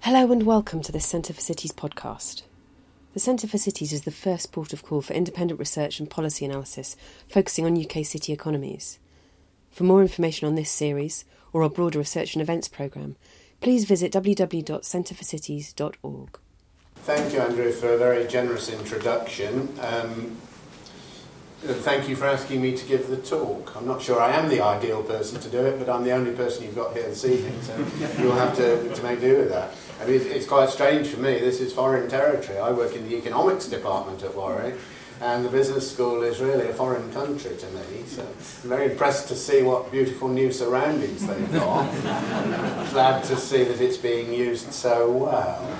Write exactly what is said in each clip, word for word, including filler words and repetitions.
Hello and welcome to the Centre for Cities podcast. The Centre for Cities is the first port of call for independent research and policy analysis focusing on U K city economies. For more information on this series or our broader research and events programme, please visit w w w dot centre for cities dot org. Thank you, Andrew, for a very generous introduction. Um, thank you for asking me to give the talk. I'm not sure I am the ideal person to do it, but I'm the only person you've got here this evening, so you'll have to, to make do with that. I mean, it's quite strange for me. This is foreign territory. I work in the economics department at Warwick, and the business school is really a foreign country to me. So I'm very impressed to see what beautiful new surroundings they've got. Glad to see that it's being used so well.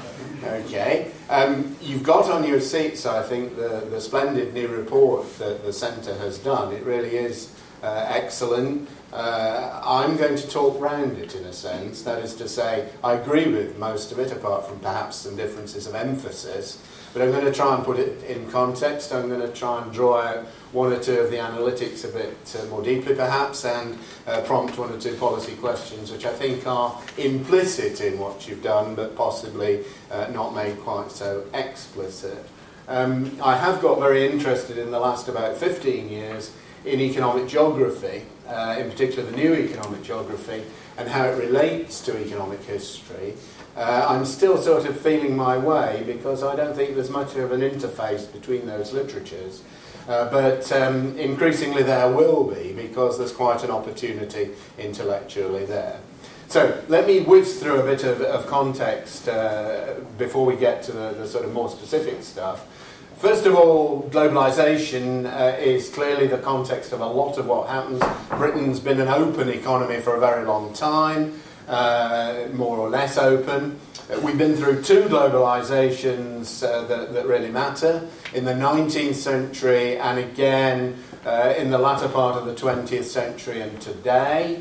Okay. Um, you've got on your seats, I think, the, the splendid new report that the Centre has done. It really is uh, excellent. Uh, I'm going to talk round it in a sense. That is to say, I agree with most of it, apart from perhaps some differences of emphasis. But I'm going to try and put it in context. I'm going to try and draw out one or two of the analytics a bit uh, more deeply, perhaps, and uh, prompt one or two policy questions, which I think are implicit in what you've done, but possibly uh, not made quite so explicit. Um, I have got very interested in the last about fifteen years in economic geography, uh, in particular the new economic geography, and how it relates to economic history. Uh, I'm still sort of feeling my way because I don't think there's much of an interface between those literatures. Uh, but um, increasingly there will be, because there's quite an opportunity intellectually there. So let me whiz through a bit of, of context uh, before we get to the, the sort of more specific stuff. First of all, globalisation uh, is clearly the context of a lot of what happens. Britain's been an open economy for a very long time, uh, more or less open. Uh, we've been through two globalisations uh, that, that really matter, in the nineteenth century and again uh, in the latter part of the twentieth century and today.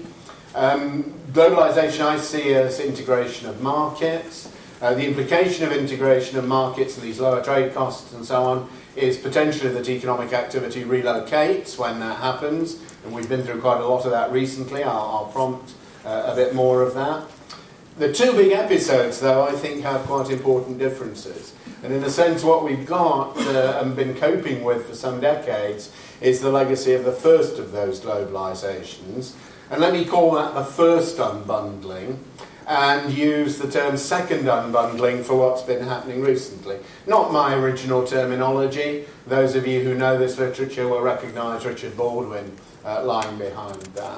Um, globalisation I see as integration of markets. Uh, the implication of integration of markets and these lower trade costs and so on is potentially that economic activity relocates when that happens, and we've been through quite a lot of that recently. I'll, I'll prompt uh, a bit more of that. The two big episodes, though, I think have quite important differences. And in a sense, what we've got uh, and been coping with for some decades is the legacy of the first of those globalisations. And let me call that the first unbundling, and use the term second unbundling for what's been happening recently. Not my original terminology. Those of you who know this literature will recognise Richard Baldwin uh, lying behind that.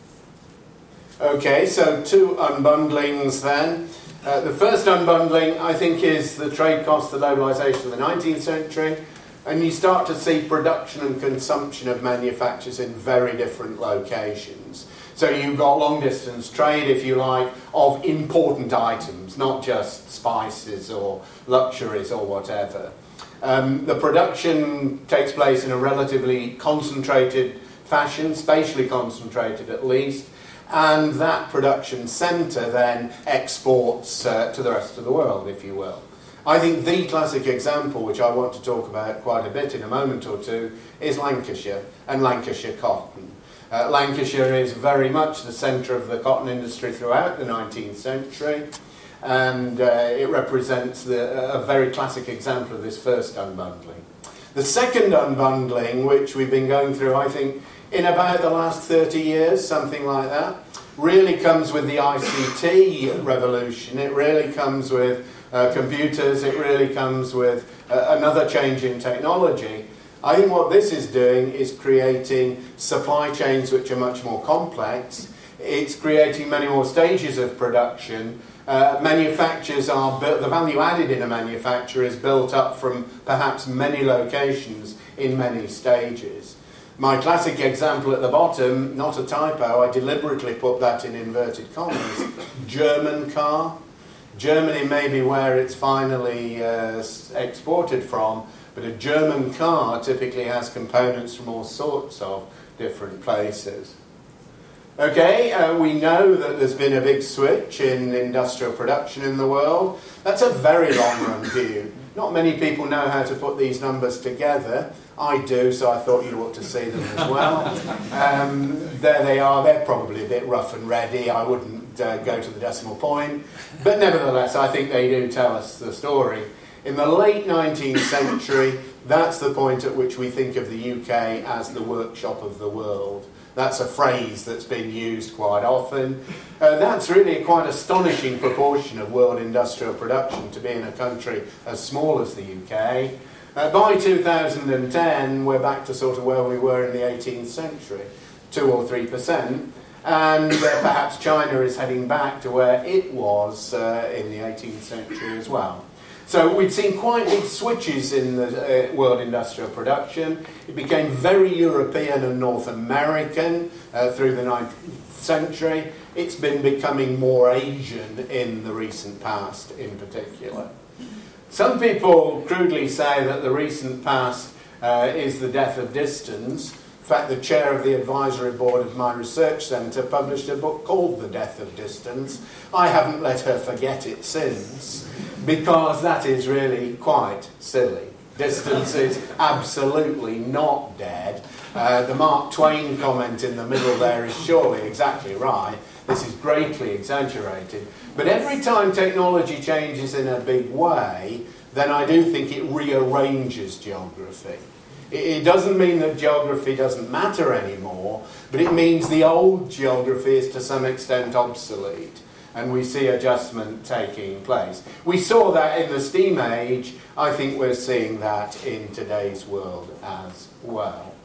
Okay, so two unbundlings then. Uh, the first unbundling, I think, is the trade cost, the globalisation of the nineteenth century, and you start to see production and consumption of manufactures in very different locations. So you've got long-distance trade, if you like, of important items, not just spices or luxuries or whatever. Um, the production takes place in a relatively concentrated fashion, spatially concentrated at least, and that production centre then exports uh, to the rest of the world, if you will. I think the classic example, which I want to talk about quite a bit in a moment or two, is Lancashire and Lancashire cotton. Uh, Lancashire is very much the centre of the cotton industry throughout the nineteenth century, and uh, it represents the, a very classic example of this first unbundling. The second unbundling, which we've been going through, I think, in about the last thirty years, something like that, really comes with the I C T revolution. It really comes with uh, computers. It really comes with uh, another change in technology. I think what this is doing is creating supply chains which are much more complex. It's creating many more stages of production. Uh, manufacturers are built, the value added in a manufacturer is built up from perhaps many locations in many stages. My classic example at the bottom, not a typo, I deliberately put that in inverted commas, German car. Germany may be where it's finally uh, exported from, but a German car typically has components from all sorts of different places. Okay, uh, we know that there's been a big switch in industrial production in the world. That's a very long-run view. Not many people know how to put these numbers together. I do, so I thought you ought to see them as well. Um, there they are. They're probably a bit rough and ready. I wouldn't uh, go to the decimal point, but nevertheless, I think they do tell us the story. In the late nineteenth century, that's the point at which we think of the U K as the workshop of the world. That's a phrase that's been used quite often. Uh, that's really a quite astonishing proportion of world industrial production to be in a country as small as the U K. Uh, by two thousand ten, we're back to sort of where we were in the eighteenth century, two or three percent. And uh, perhaps China is heading back to where it was uh, in the eighteenth century as well. So we've seen quite big switches in the uh, world industrial production. It became very European and North American uh, through the nineteenth century. It's been becoming more Asian in the recent past in particular. Some people crudely say that the recent past uh, is the death of distance. In fact, the chair of the advisory board of my research centre published a book called The Death of Distance. I haven't let her forget it since, because that is really quite silly. Distance is absolutely not dead. Uh, the Mark Twain comment in the middle there is surely exactly right. This is greatly exaggerated. But every time technology changes in a big way, then I do think it rearranges geography. It doesn't mean that geography doesn't matter anymore, but it means the old geography is to some extent obsolete, and we see adjustment taking place. We saw that in the steam age. I think we're seeing that in today's world as well.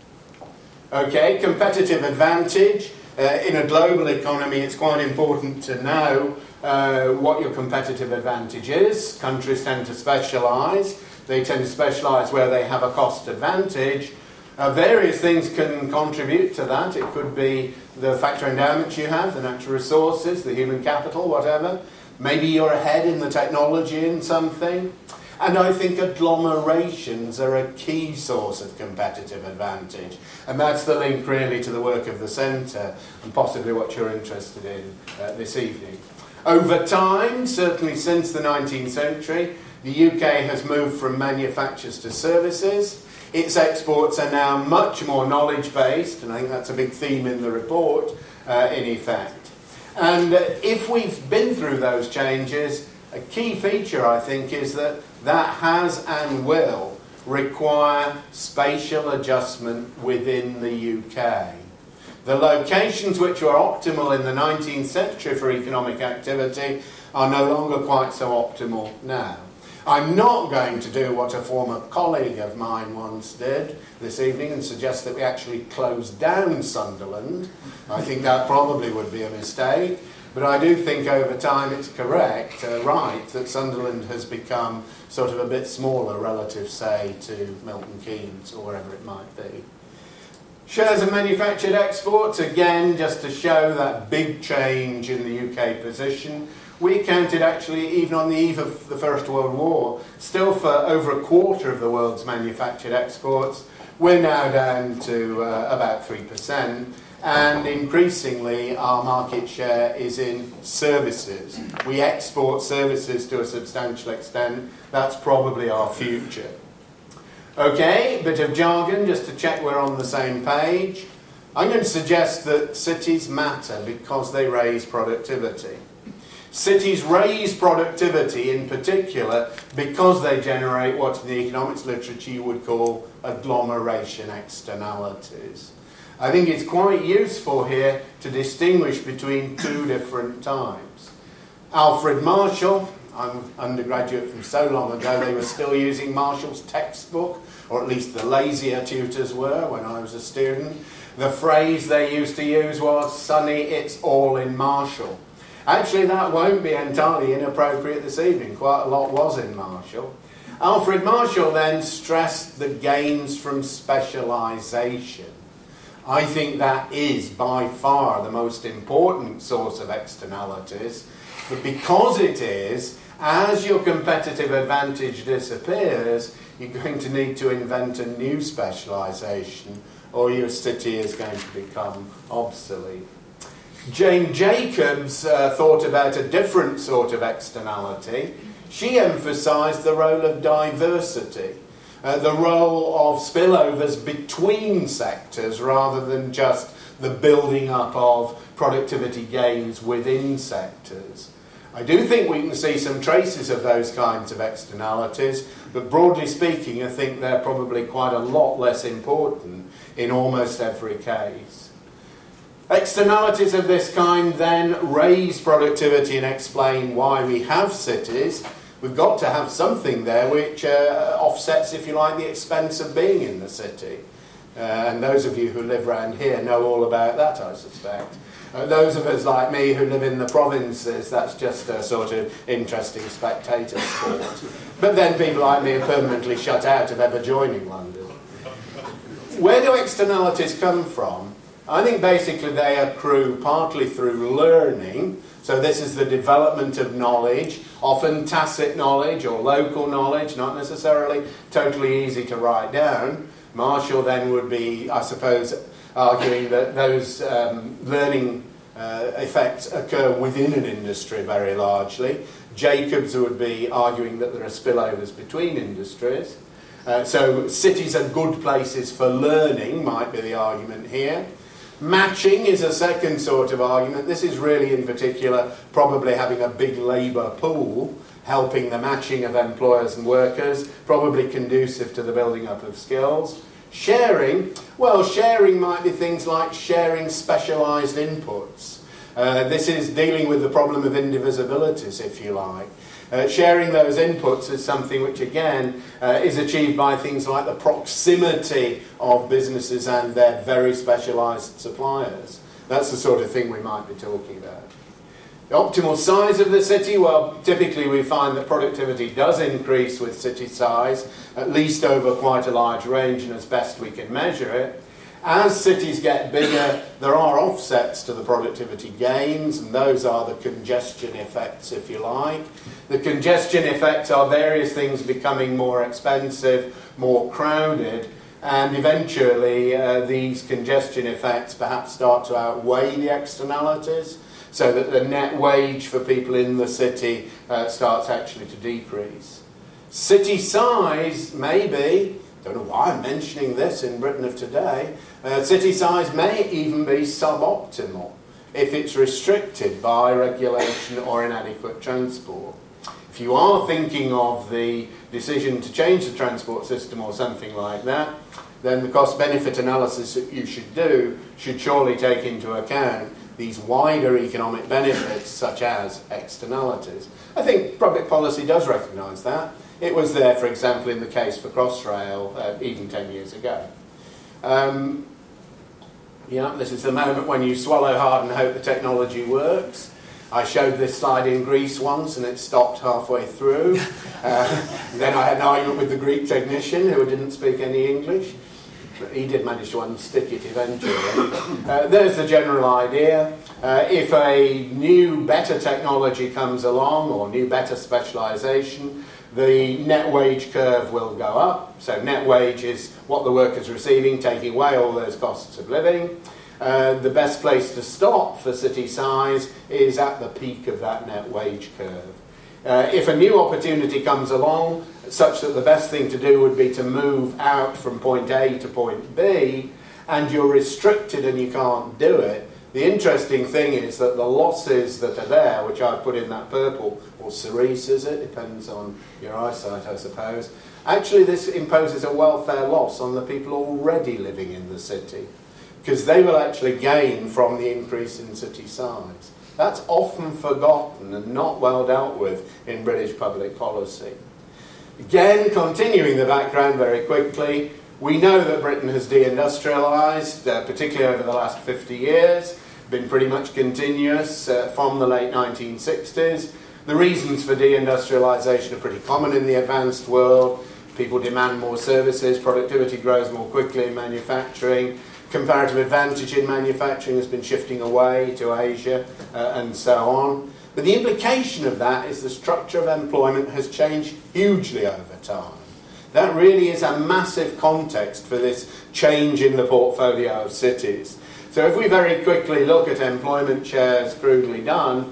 Okay, competitive advantage. Uh, in a global economy, it's quite important to know uh, what your competitive advantage is. Countries tend to specialise. They tend to specialise where they have a cost advantage. Uh, various things can contribute to that. It could be the factor endowments you have, the natural resources, the human capital, whatever. Maybe you're ahead in the technology in something. And I think agglomerations are a key source of competitive advantage. And that's the link really to the work of the centre and possibly what you're interested in uh, this evening. Over time, certainly since the nineteenth century, the U K has moved from manufactures to services. Its exports are now much more knowledge-based, and I think that's a big theme in the report, uh, in effect. And uh, if we've been through those changes, a key feature, I think, is that that has and will require spatial adjustment within the U K. The locations which were optimal in the nineteenth century for economic activity are no longer quite so optimal now. I'm not going to do what a former colleague of mine once did this evening and suggest that we actually close down Sunderland. I think that probably would be a mistake. But I do think over time it's correct, uh, right, that Sunderland has become sort of a bit smaller relative, say, to Milton Keynes or wherever it might be. Shares of manufactured exports, again, just to show that big change in the U K position. We counted actually, even on the eve of the First World War, still for over a quarter of the world's manufactured exports. We're now down to uh, about three percent. And increasingly, our market share is in services. We export services to a substantial extent. That's probably our future. Okay, bit of jargon just to check we're on the same page. I'm going to suggest that cities matter because they raise productivity. Cities raise productivity in particular because they generate what in the economics literature you would call agglomeration externalities. I think it's quite useful here to distinguish between two different types. Alfred Marshall, I'm an undergraduate from so long ago they were still using Marshall's textbook, or at least the lazier tutors were when I was a student. The phrase they used to use was, "Sonny, it's all in Marshall." Actually, that won't be entirely inappropriate this evening. Quite a lot was in Marshall. Alfred Marshall then stressed the gains from specialisation. I think that is by far the most important source of externalities. But because it is, as your competitive advantage disappears, you're going to need to invent a new specialisation, or your city is going to become obsolete. Jane Jacobs uh, thought about a different sort of externality. She emphasised the role of diversity. uh, the role of spillovers between sectors rather than just the building up of productivity gains within sectors. I do think we can see some traces of those kinds of externalities, but broadly speaking, I think they're probably quite a lot less important in almost every case. Externalities of this kind then raise productivity and explain why we have cities. We've got to have something there which uh, offsets, if you like, the expense of being in the city. Uh, and those of you who live around here know all about that, I suspect. Uh, those of us like me who live in the provinces, that's just a sort of interesting spectator sport. But then people like me are permanently shut out of ever joining London. Where do externalities come from? I think basically they accrue partly through learning. So this is the development of knowledge, often tacit knowledge or local knowledge, not necessarily totally easy to write down. Marshall then would be, I suppose, arguing that those um, learning uh, effects occur within an industry very largely. Jacobs would be arguing that there are spillovers between industries. Uh, so cities are good places for learning, might be the argument here. Matching is a second sort of argument. This is really in particular probably having a big labour pool, helping the matching of employers and workers, probably conducive to the building up of skills. Sharing, well, sharing might be things like sharing specialised inputs. Uh, this is dealing with the problem of indivisibilities, if you like. Uh, sharing those inputs is something which, again, uh, is achieved by things like the proximity of businesses and their very specialised suppliers. That's the sort of thing we might be talking about. The optimal size of the city, well, typically we find that productivity does increase with city size, at least over quite a large range and as best we can measure it. As cities get bigger, there are offsets to the productivity gains, and those are the congestion effects, if you like. The congestion effects are various things becoming more expensive, more crowded, and eventually uh, these congestion effects perhaps start to outweigh the externalities, so that the net wage for people in the city uh, starts actually to decrease. City size, maybe, don't know why I'm mentioning this in Britain of today, uh, city size may even be suboptimal if it's restricted by regulation or inadequate transport. If you are thinking of the decision to change the transport system or something like that, then the cost-benefit analysis that you should do should surely take into account these wider economic benefits, such as externalities. I think public policy does recognise that. It was there, for example, in the case for Crossrail, uh, even ten years ago. Um, yeah, this is the moment when you swallow hard and hope the technology works. I showed this slide in Greece once and it stopped halfway through. Uh, then I had an argument with the Greek technician who didn't speak any English. But he did manage to unstick it eventually. Uh, there's the general idea. Uh, if a new, better technology comes along, or new, better specialisation, the net wage curve will go up. So net wage is what the worker's receiving, taking away all those costs of living. Uh, the best place to stop for city size is at the peak of that net wage curve. Uh, if a new opportunity comes along, such that the best thing to do would be to move out from point A to point B, and you're restricted and you can't do it, the interesting thing is that the losses that are there, which I've put in that purple, or cerise is it, depends on your eyesight I suppose, actually this imposes a welfare loss on the people already living in the city, because they will actually gain from the increase in city size. That's often forgotten and not well dealt with in British public policy. Again, continuing the background very quickly, we know that Britain has deindustrialised, uh, particularly over the last fifty years, been pretty much continuous uh, from the late nineteen sixties. The reasons for deindustrialisation are pretty common in the advanced world. People demand more services, productivity grows more quickly in manufacturing, comparative advantage in manufacturing has been shifting away to Asia, uh, and so on. But the implication of that is the structure of employment has changed hugely over time. That really is a massive context for this change in the portfolio of cities. So if we very quickly look at employment shares crudely done,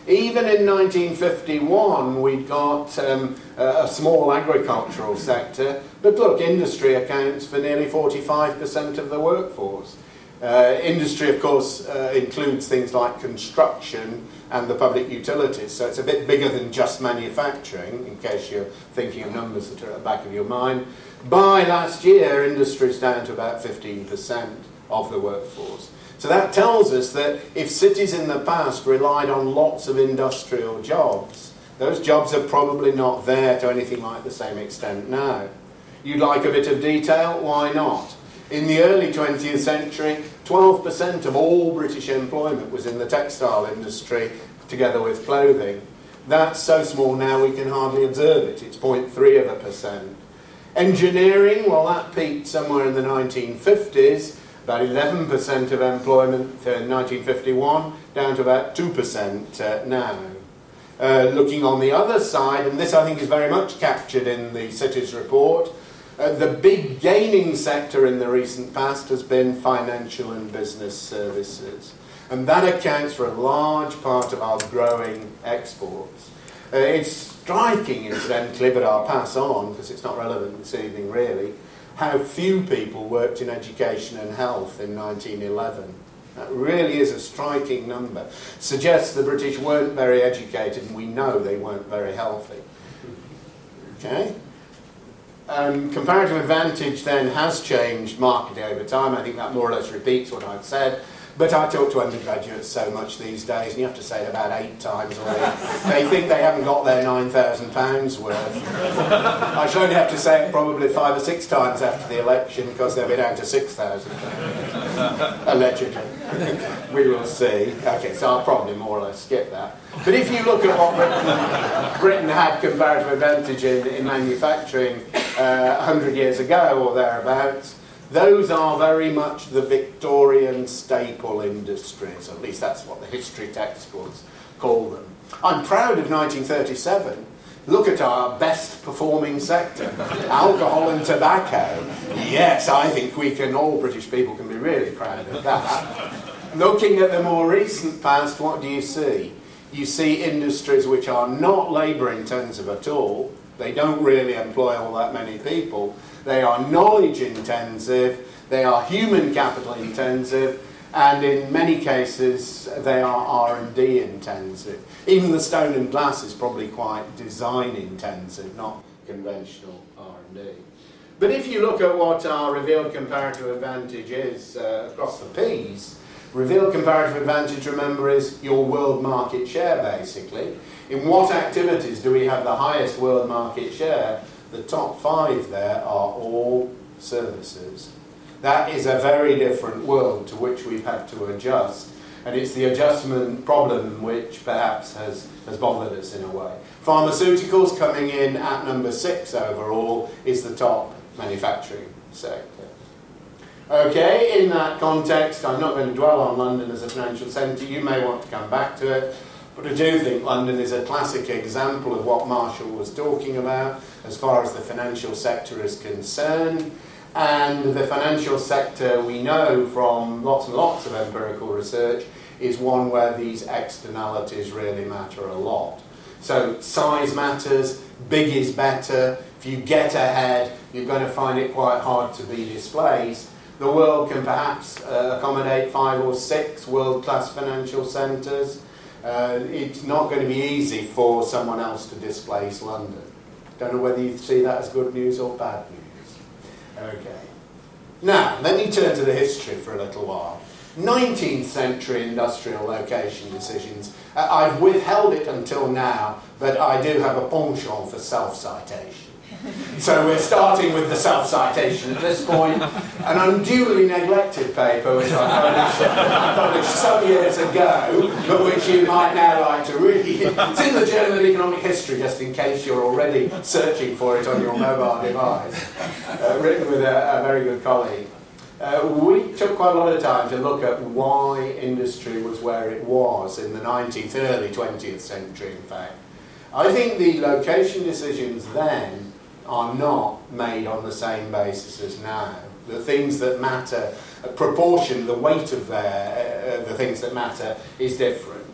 Even in nineteen fifty-one, we'd got um, a, a small agricultural sector, but look, industry accounts for nearly forty-five percent of the workforce. Uh, industry, of course, uh, includes things like construction and the public utilities, so it's a bit bigger than just manufacturing, in case you're thinking of numbers that are at the back of your mind. By last year, industry is down to about fifteen percent of the workforce. So that tells us that if cities in the past relied on lots of industrial jobs, those jobs are probably not there to anything like the same extent now. You'd like a bit of detail? Why not? In the early twentieth century, twelve percent of all British employment was in the textile industry, together with clothing. That's so small now we can hardly observe it. It's zero point three of a percent. Engineering, well, that peaked somewhere in the nineteen fifties, about eleven percent of employment in nineteen fifty-one, down to about two percent uh, now. Uh, looking on the other side, and this I think is very much captured in the cities report, uh, the big gaining sector in the recent past has been financial and business services. And that accounts for a large part of our growing exports. Uh, it's striking, incidentally, but I'll pass on because it's not relevant this evening really, how few people worked in education and health in nineteen eleven. That really is a striking number. Suggests the British weren't very educated, and we know they weren't very healthy. Okay? Um, comparative advantage then has changed markedly over time. I think that more or less repeats what I've said. But I talk to undergraduates so much these days, and you have to say it about eight times already. They think they haven't got their nine thousand pounds worth. I should only have to say it probably five or six times after the election, because they'll be down to six thousand pounds. Allegedly. We will see. Okay, so I'll probably more or less skip that. But if you look at what Britain, Britain had comparative advantage in, in manufacturing uh, one hundred years ago or thereabouts, those are very much the Victorian staple industries, at least that's what the history textbooks call them. I'm proud of nineteen thirty-seven. Look at our best performing sector, alcohol and tobacco. Yes, I think we can, all British people can be really proud of that. Looking at the more recent past, what do you see? You see industries which are not labour intensive at all. They don't really employ all that many people. They are knowledge intensive, they are human capital intensive, and in many cases they are R and D intensive. Even the stone and glass is probably quite design intensive, not conventional R and D. But if you look at what our revealed comparative advantage is uh, across the P's, revealed comparative advantage, remember, is your world market share basically. In what activities do we have the highest world market share? The top five there are all services. That is a very different world to which we've had to adjust, and it's the adjustment problem which perhaps has, has bothered us in a way. Pharmaceuticals coming in at number six overall is the top manufacturing sector. Okay, in that context, I'm not going to dwell on London as a financial centre. You may want to come back to it. But I do think London is a classic example of what Marshall was talking about as far as the financial sector is concerned. And the financial sector, we know from lots and lots of empirical research, is one where these externalities really matter a lot. So size matters, big is better. If you get ahead, you're going to find it quite hard to be displaced. The world can perhaps uh, accommodate five or six world-class financial centres. Uh, it's not going to be easy for someone else to displace London. Don't know whether you see that as good news or bad news. Okay. Now, let me turn to the history for a little while. nineteenth century industrial location decisions. Uh, I've withheld it until now, but I do have a penchant for self-citation. So we're starting with the self-citation at this point. An unduly neglected paper which I published, I published some years ago, but which you might now like to read. It's in the Journal of Economic History, just in case you're already searching for it on your mobile device, uh, written with a, a very good colleague. Uh, we took quite a lot of time to look at why industry was where it was in the nineteenth, early twentieth century, in fact. I think the location decisions then are not made on the same basis as now. The things that matter, a proportion, the weight of their, uh, the things that matter is different.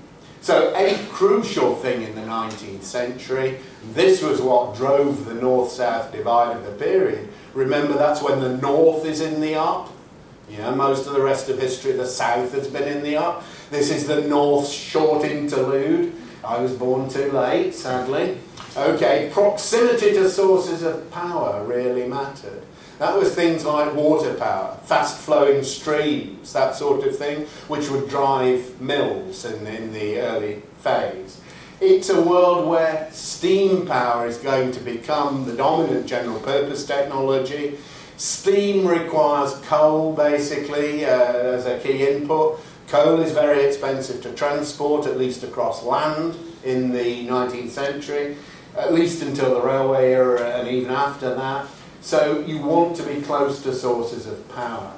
So a crucial thing in the nineteenth century, this was what drove the north-south divide of the period. Remember, that's when the north is in the up. You know, most of the rest of history, the south has been in the up. This is the north's short interlude. I was born too late, sadly. Okay, proximity to sources of power really mattered. That was things like water power, fast-flowing streams, that sort of thing, which would drive mills in, in the early phase. It's a world where steam power is going to become the dominant general-purpose technology. Steam requires coal, basically, uh, as a key input. Coal is very expensive to transport, at least across land, in the nineteenth century, at least until the railway era and even after that. So you want to be close to sources of power.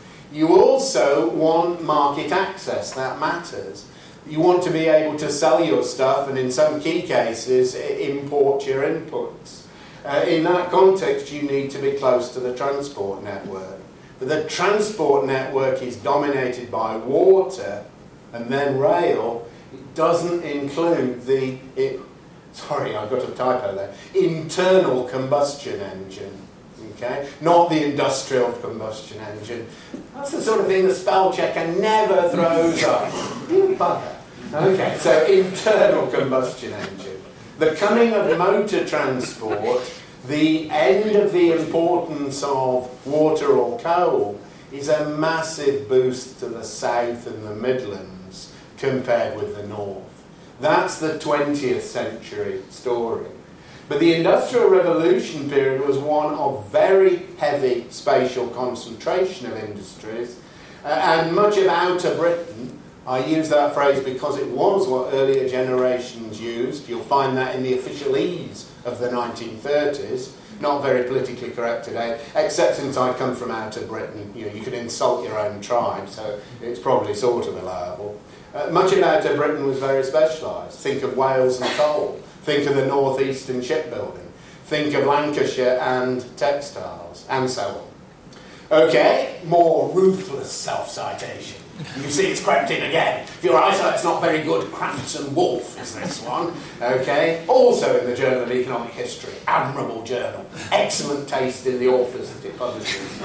You also want market access, that matters. You want to be able to sell your stuff and in some key cases import your inputs. Uh, in that context you need to be close to the transport network. But the transport network is dominated by water and then rail. It doesn't include the, it, sorry I've got a typo there, internal combustion engine. Okay? Not the industrial combustion engine. That's the sort of thing the spell checker never throws up. You bugger. Okay, so internal combustion engine. The coming of motor transport, the end of the importance of water or coal, is a massive boost to the south and the Midlands compared with the north. That's the twentieth century story. But the Industrial Revolution period was one of very heavy spatial concentration of industries, uh, and much of outer Britain, I use that phrase because it was what earlier generations used. You'll find that in the officialese of the nineteen thirties, not very politically correct today, except since I come from outer Britain, you know, you could insult your own tribe, so it's probably sort of allowable. Uh, much of outer Britain was very specialised. Think of Wales and coal. Think of the northeastern shipbuilding. Think of Lancashire and textiles, and so on. Okay, more ruthless self-citation. You see it's crept in again. If your eyesight's not very good, Crafts and Wolf is this one. Okay, also in the Journal of Economic History. Admirable journal. Excellent taste in the authors that it publishes.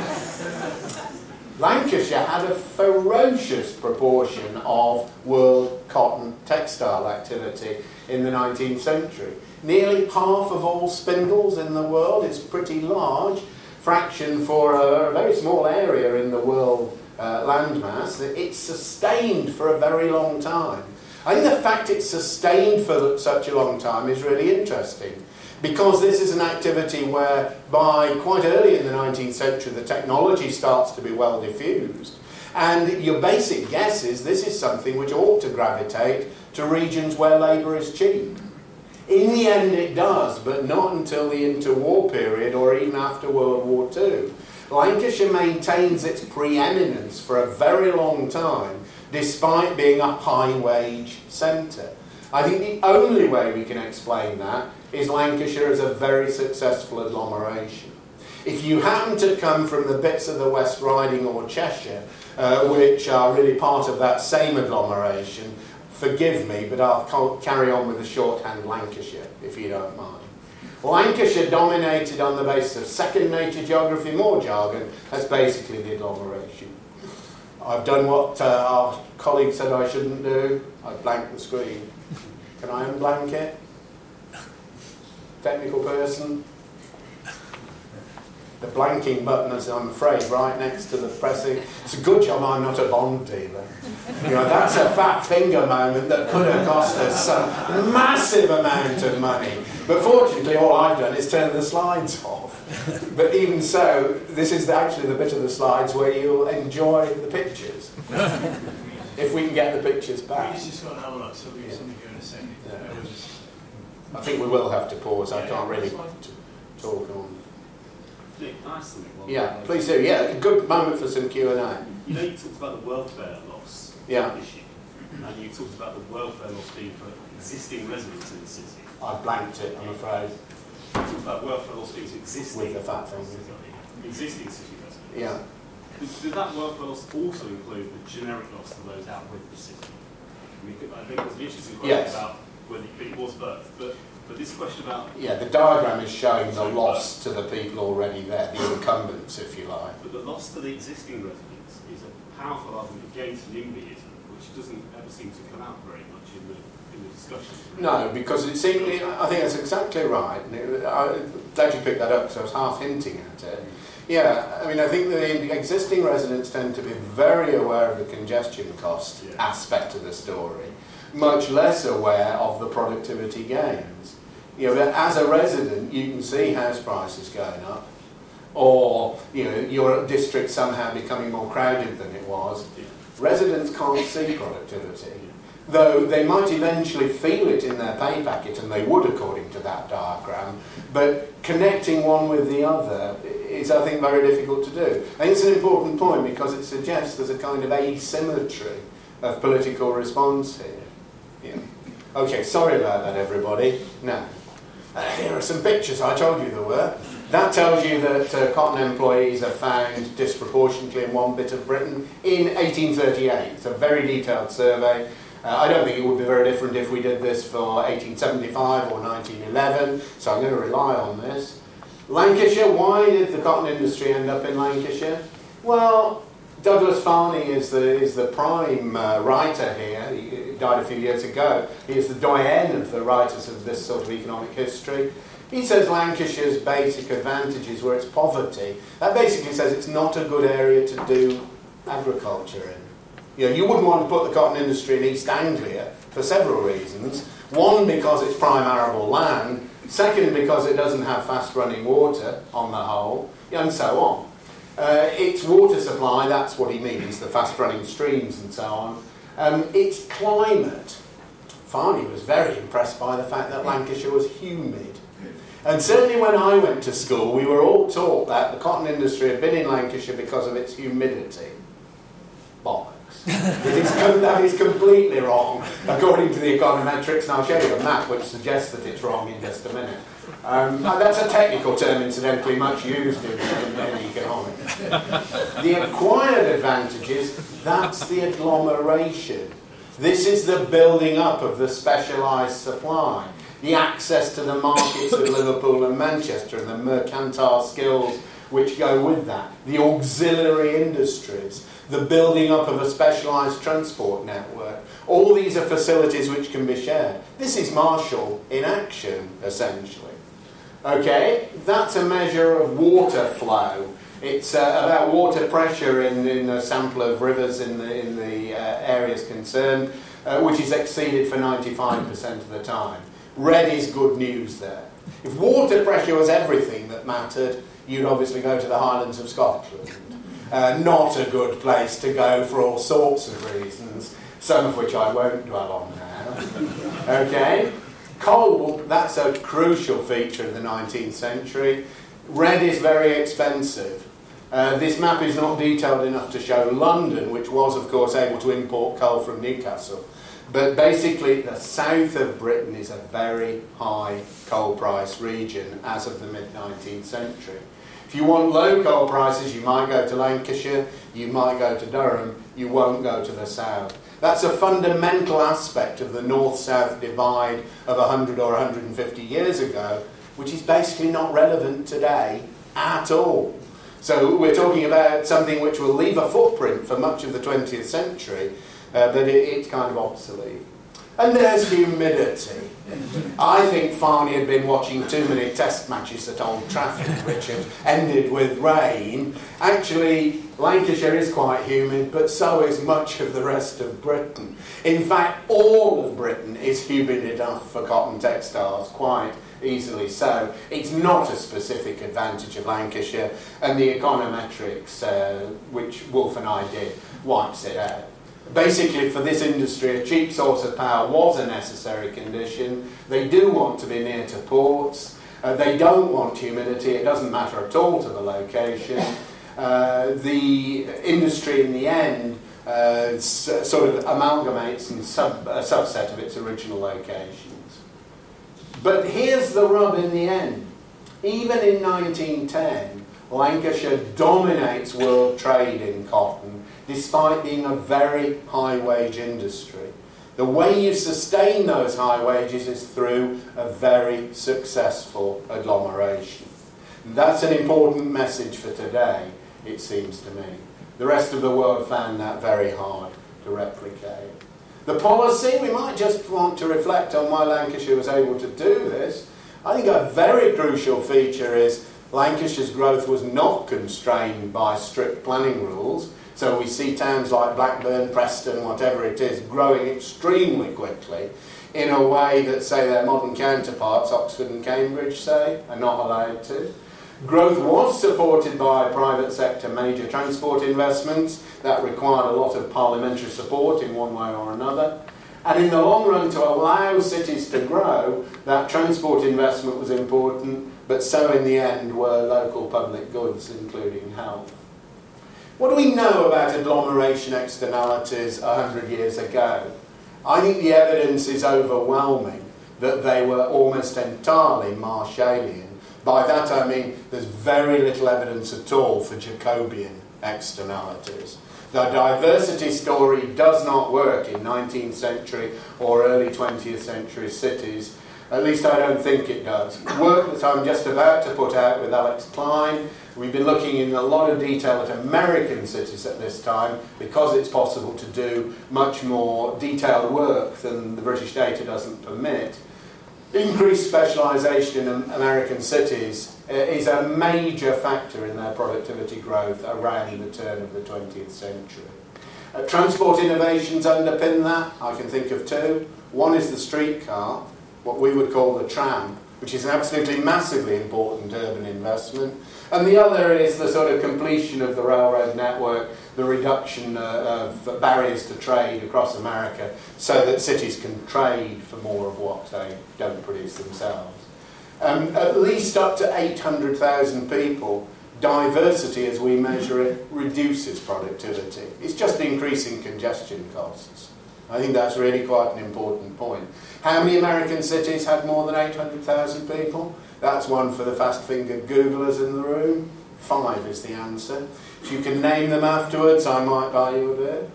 Lancashire had a ferocious proportion of world cotton textile activity in the nineteenth century. Nearly half of all spindles in the world. Is pretty large fraction for a very small area in the world uh, landmass. It's sustained for a very long time. I think the fact it's sustained for such a long time is really interesting, because this is an activity where by quite early in the nineteenth century the technology starts to be well diffused, and your basic guess is this is something which ought to gravitate to regions where labour is cheap. In the end it does, but not until the interwar period or even after World War Two. Lancashire maintains its preeminence for a very long time, despite being a high-wage centre. I think the only way we can explain that is Lancashire as a very successful agglomeration. If you happen to come from the bits of the West Riding or Cheshire, uh, which are really part of that same agglomeration, forgive me, but I'll carry on with the shorthand Lancashire, if you don't mind. Lancashire dominated on the basis of second nature geography, more jargon. That's basically the agglomeration. I've done what uh, our colleague said I shouldn't do. I blanked the screen. Can I unblank it? Technical person? The blanking button is, I'm afraid, right next to the pressing. It's a good job I'm not a Bond dealer. You know, that's a fat finger moment that could have cost us some massive amount of money. But fortunately, all I've done is turn the slides off. But even so, this is actually the bit of the slides where you'll enjoy the pictures. If we can get the pictures back. Please just go and have a look, so we'll get something here in a second. Yeah. I think we will have to pause. I can't really t- talk on. Nick, can I ask something? Well, yeah, please do. Yeah, good moment for some Q and A. You know, you talked about the welfare loss yeah. issue, and you talked about the welfare loss being for existing residents in the city. I blanked it, I'm afraid. You talked about welfare loss being to existing with the fat thing. Existing city residents. Yeah. Did, did that welfare loss also include the generic loss to those out with the city? mean, I think there's an interesting question Yes. about whether it was both, but, but this question about... Yeah, the diagram is showing the loss to the people already there, the incumbents, if you like. But the loss to the existing residents is a powerful argument against NIMBYism, which doesn't ever seem to come out very much in the, in the discussion. No, because it seemed, I think that's exactly right. I'm glad you picked that up, because I was half hinting at it. Yeah, I mean, I think the existing residents tend to be very aware of the congestion cost yeah. aspect of the story, much less aware of the productivity gains. You know, as a resident, you can see house prices going up, or, you know, your district somehow becoming more crowded than it was. Yeah. Residents can't see productivity, though they might eventually feel it in their pay packet, and they would according to that diagram, but connecting one with the other is, I think, very difficult to do. I think it's an important point because it suggests there's a kind of asymmetry of political response here. Yeah. Okay, sorry about that, everybody. Now, uh, here are some pictures. I told you there were. That tells you that uh, cotton employees are found disproportionately in one bit of Britain in eighteen thirty-eight. It's a very detailed survey. Uh, I don't think it would be very different if we did this for eighteen seventy-five or nineteen eleven, so I'm going to rely on this. Lancashire, why did the cotton industry end up in Lancashire? Well, Douglas Farney is the, is the prime uh, writer here. He died a few years ago. He is the doyen of the writers of this sort of economic history. He says Lancashire's basic advantages were its poverty. That basically says it's not a good area to do agriculture in. You know, you wouldn't want to put the cotton industry in East Anglia for several reasons. One, because it's prime arable land. Second, because it doesn't have fast-running water on the whole, and so on. Uh, its water supply, that's what he means, the fast-running streams and so on. Um, its climate. Farney was very impressed by the fact that Lancashire was humid. And certainly when I went to school, we were all taught that the cotton industry had been in Lancashire because of its humidity. Bollocks. It is com- that is completely wrong, according to the econometrics, and I'll show you a map which suggests that it's wrong in just a minute. Um, that's a technical term, incidentally, much used in, in, in economics. The acquired advantages, that's the agglomeration. This is the building up of the specialised supply, the access to the markets of Liverpool and Manchester, and the mercantile skills which go with that, the auxiliary industries, the building up of a specialised transport network. All these are facilities which can be shared. This is Marshall in action, essentially. Okay, that's a measure of water flow. It's uh, about water pressure in, in a sample of rivers in the, in the uh, areas concerned, uh, which is exceeded for ninety-five percent of the time. Red is good news there. If water pressure was everything that mattered, you'd obviously go to the Highlands of Scotland. Uh, not a good place to go for all sorts of reasons, some of which I won't dwell on now. Okay? Coal, that's a crucial feature of the nineteenth century. Red is very expensive. Uh, this map is not detailed enough to show London, which was, of course, able to import coal from Newcastle. But basically, the south of Britain is a very high coal price region as of the mid-nineteenth century. If you want low coal prices, you might go to Lancashire, you might go to Durham, you won't go to the south. That's a fundamental aspect of the north-south divide of one hundred or one hundred fifty years ago, which is basically not relevant today at all. So we're talking about something which will leave a footprint for much of the twentieth century, uh, but it, it's kind of obsolete. And there's humidity. I think Farney had been watching too many test matches at Old Trafford, which had ended with rain. Actually, Lancashire is quite humid, but so is much of the rest of Britain. In fact, all of Britain is humid enough for cotton textiles, quite easily so. It's not a specific advantage of Lancashire, and the econometrics, uh, which Wolf and I did, wipes it out. Basically, for this industry, a cheap source of power was a necessary condition. They do want to be near to ports. Uh, they don't want humidity. It doesn't matter at all to the location. Uh, the industry, in the end, uh, s- sort of amalgamates and sub- a subset of its original locations. But here's the rub in the end. Even in nineteen ten, Lancashire dominates world trade in cotton, despite being a very high-wage industry. The way you sustain those high wages is through a very successful agglomeration. And that's an important message for today, it seems to me. The rest of the world found that very hard to replicate. The policy, we might just want to reflect on why Lancashire was able to do this. I think a very crucial feature is Lancashire's growth was not constrained by strict planning rules. So we see towns like Blackburn, Preston, whatever it is, growing extremely quickly in a way that, say, their modern counterparts, Oxford and Cambridge, say, are not allowed to. Growth was supported by private sector major transport investments that required a lot of parliamentary support in one way or another. And in the long run, to allow cities to grow, that transport investment was important, but so in the end were local public goods, including health. What do we know about agglomeration externalities a hundred years ago? I think the evidence is overwhelming that they were almost entirely Marshallian. By that I mean there's very little evidence at all for Jacobian externalities. The diversity story does not work in nineteenth century or early twentieth century cities. At least I don't think it does. Work that I'm just about to put out with Alex Klein. We've been looking in a lot of detail at American cities at this time because it's possible to do much more detailed work than the British data doesn't permit. Increased specialisation in American cities is a major factor in their productivity growth around the turn of the twentieth century. Uh, transport innovations underpin that. I can think of two. One is the streetcar, what we would call the tram, which is an absolutely massively important urban investment. And the other is the sort of completion of the railroad network, the reduction uh, of barriers to trade across America so that cities can trade for more of what they don't produce themselves. Um, at least up to eight hundred thousand people, diversity as we measure it reduces productivity. It's just increasing congestion costs. I think that's really quite an important point. How many American cities had more than eight hundred thousand people? That's one for the fast-fingered Googlers in the room. Five is the answer. If you can name them afterwards, I might buy you a beer.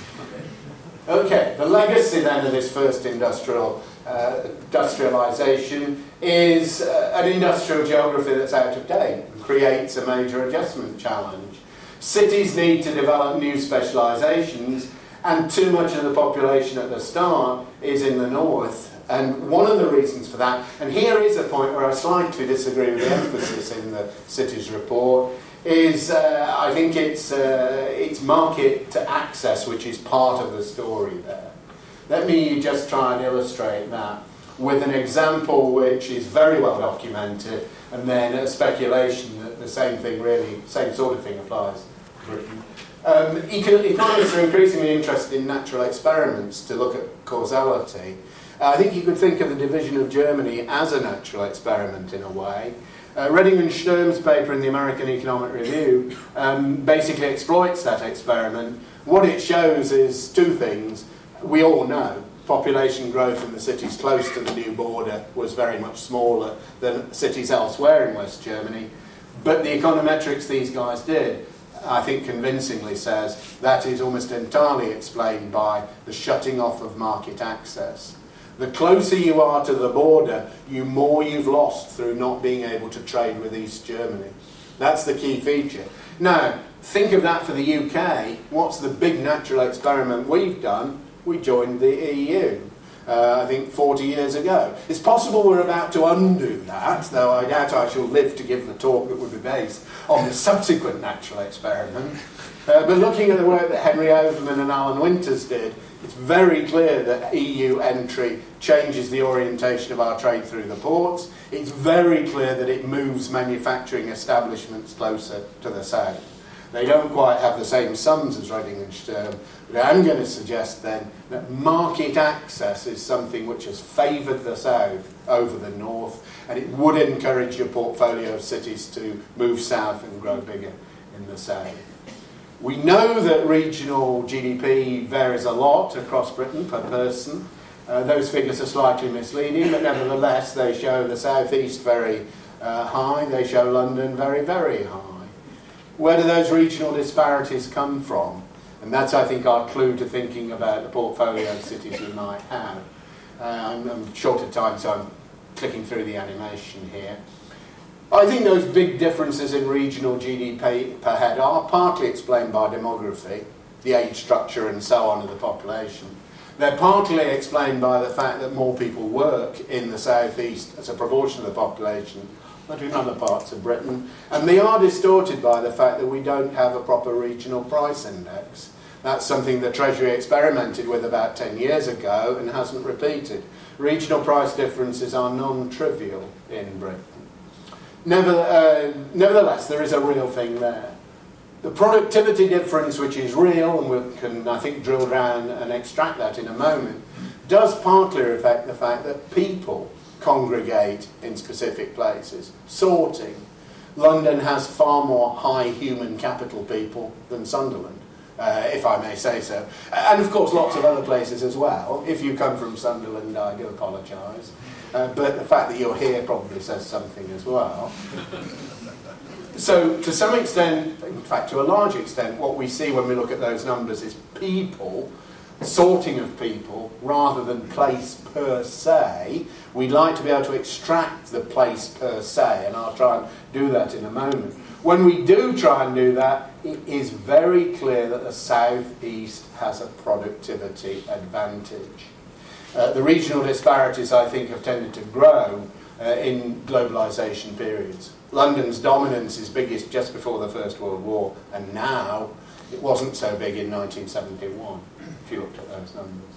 Okay, the legacy then of this first industrial uh, industrialisation is uh, an industrial geography that's out of date and creates a major adjustment challenge. Cities need to develop new specialisations, and too much of the population at the start is in the north. And one of the reasons for that, and here is a point where I slightly disagree with the emphasis in the cities report, is uh, I think it's, uh, it's market access which is part of the story there. Let me just try and illustrate that with an example which is very well documented, and then a speculation that the same thing really, same sort of thing applies to Britain. Um, economists are increasingly interested in natural experiments to look at causality. Uh, I think you could think of the division of Germany as a natural experiment in a way. Uh, Redding and Sturm's paper in the American Economic Review um, basically exploits that experiment. What it shows is two things. We all know population growth in the cities close to the new border was very much smaller than cities elsewhere in West Germany. But the econometrics these guys did, I think convincingly says that is almost entirely explained by the shutting off of market access. The closer you are to the border, you more you've lost through not being able to trade with East Germany. That's the key feature. Now, think of that for the U K. What's the big natural experiment we've done? We joined the E U, uh, I think forty years ago. It's possible we're about to undo that, though I doubt I shall live to give the talk that would be based on the subsequent natural experiment. Uh, but looking at the work that Henry Overman and Alan Winters did, it's very clear that E U entry changes the orientation of our trade through the ports. It's very clear that it moves manufacturing establishments closer to the south. They don't quite have the same sums as Redding and Sturm, but I'm going to suggest then that market access is something which has favoured the south over the north, and it would encourage your portfolio of cities to move south and grow bigger in the south. We know that regional G D P varies a lot across Britain per person. Uh, those figures are slightly misleading, but nevertheless they show the southeast very uh, high, they show London very, very high. Where do those regional disparities come from? And that's, I think, our clue to thinking about the portfolio of cities we might have. Uh, I'm, I'm short of time, so I'm clicking through the animation here. I think those big differences in regional G D P per head are partly explained by demography, the age structure and so on of the population. They're partly explained by the fact that more people work in the southeast as a proportion of the population than in other parts of Britain, and they are distorted by the fact that we don't have a proper regional price index. That's something the Treasury experimented with about ten years ago and hasn't repeated. Regional price differences are non-trivial in Britain. Never, uh, nevertheless, there is a real thing there. The productivity difference, which is real, and we can, I think, drill down and extract that in a moment, does partly reflect the fact that people congregate in specific places. Sorting. London has far more high human capital people than Sunderland, uh, if I may say so. And, of course, lots of other places as well. If you come from Sunderland, I do apologise. Uh, but the fact that you're here probably says something as well. So, to some extent, in fact, to a large extent, what we see when we look at those numbers is people, sorting of people, rather than place per se. We'd like to be able to extract the place per se, and I'll try and do that in a moment. When we do try and do that, it is very clear that the South East has a productivity advantage. Uh, the regional disparities, I think, have tended to grow uh, in globalisation periods. London's dominance is biggest just before the First World War, and now it wasn't so big in nineteen seventy-one, if you looked at those numbers.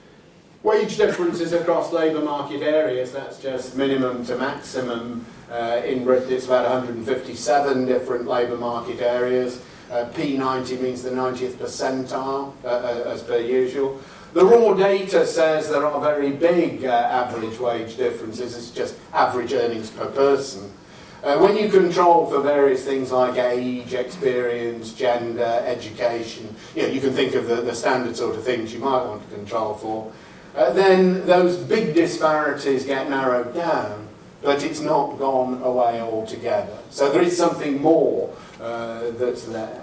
Wage differences across labour market areas, that's just minimum to maximum. Uh, in Britain it's about one hundred fifty-seven different labour market areas. Uh, P ninety means the ninetieth percentile, uh, uh, as per usual. The raw data says there are very big uh, average wage differences. It's just average earnings per person. Uh, when you control for various things like age, experience, gender, education, you know, you can think of the, the standard sort of things you might want to control for, uh, then those big disparities get narrowed down, but it's not gone away altogether. So there is something more uh, that's there.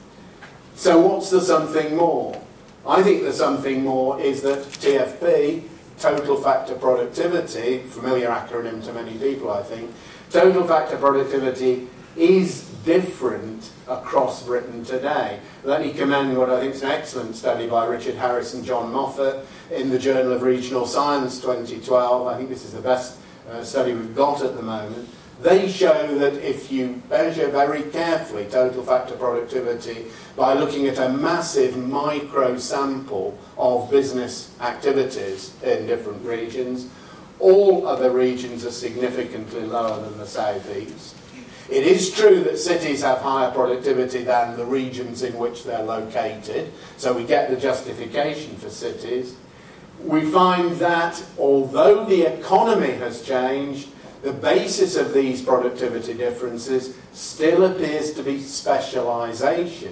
So what's the something more? I think the something more is that T F P, Total Factor Productivity, familiar acronym to many people, I think, Total Factor Productivity is different across Britain today. Let me commend what I think is an excellent study by Richard Harris and John Moffat in the Journal of Regional Science twenty twelve. I think this is the best uh, study we've got at the moment. They show that if you measure very carefully total factor productivity by looking at a massive micro sample of business activities in different regions, all other regions are significantly lower than the South East. It is true that cities have higher productivity than the regions in which they're located, so we get the justification for cities. We find that although the economy has changed, the basis of these productivity differences still appears to be specialisation,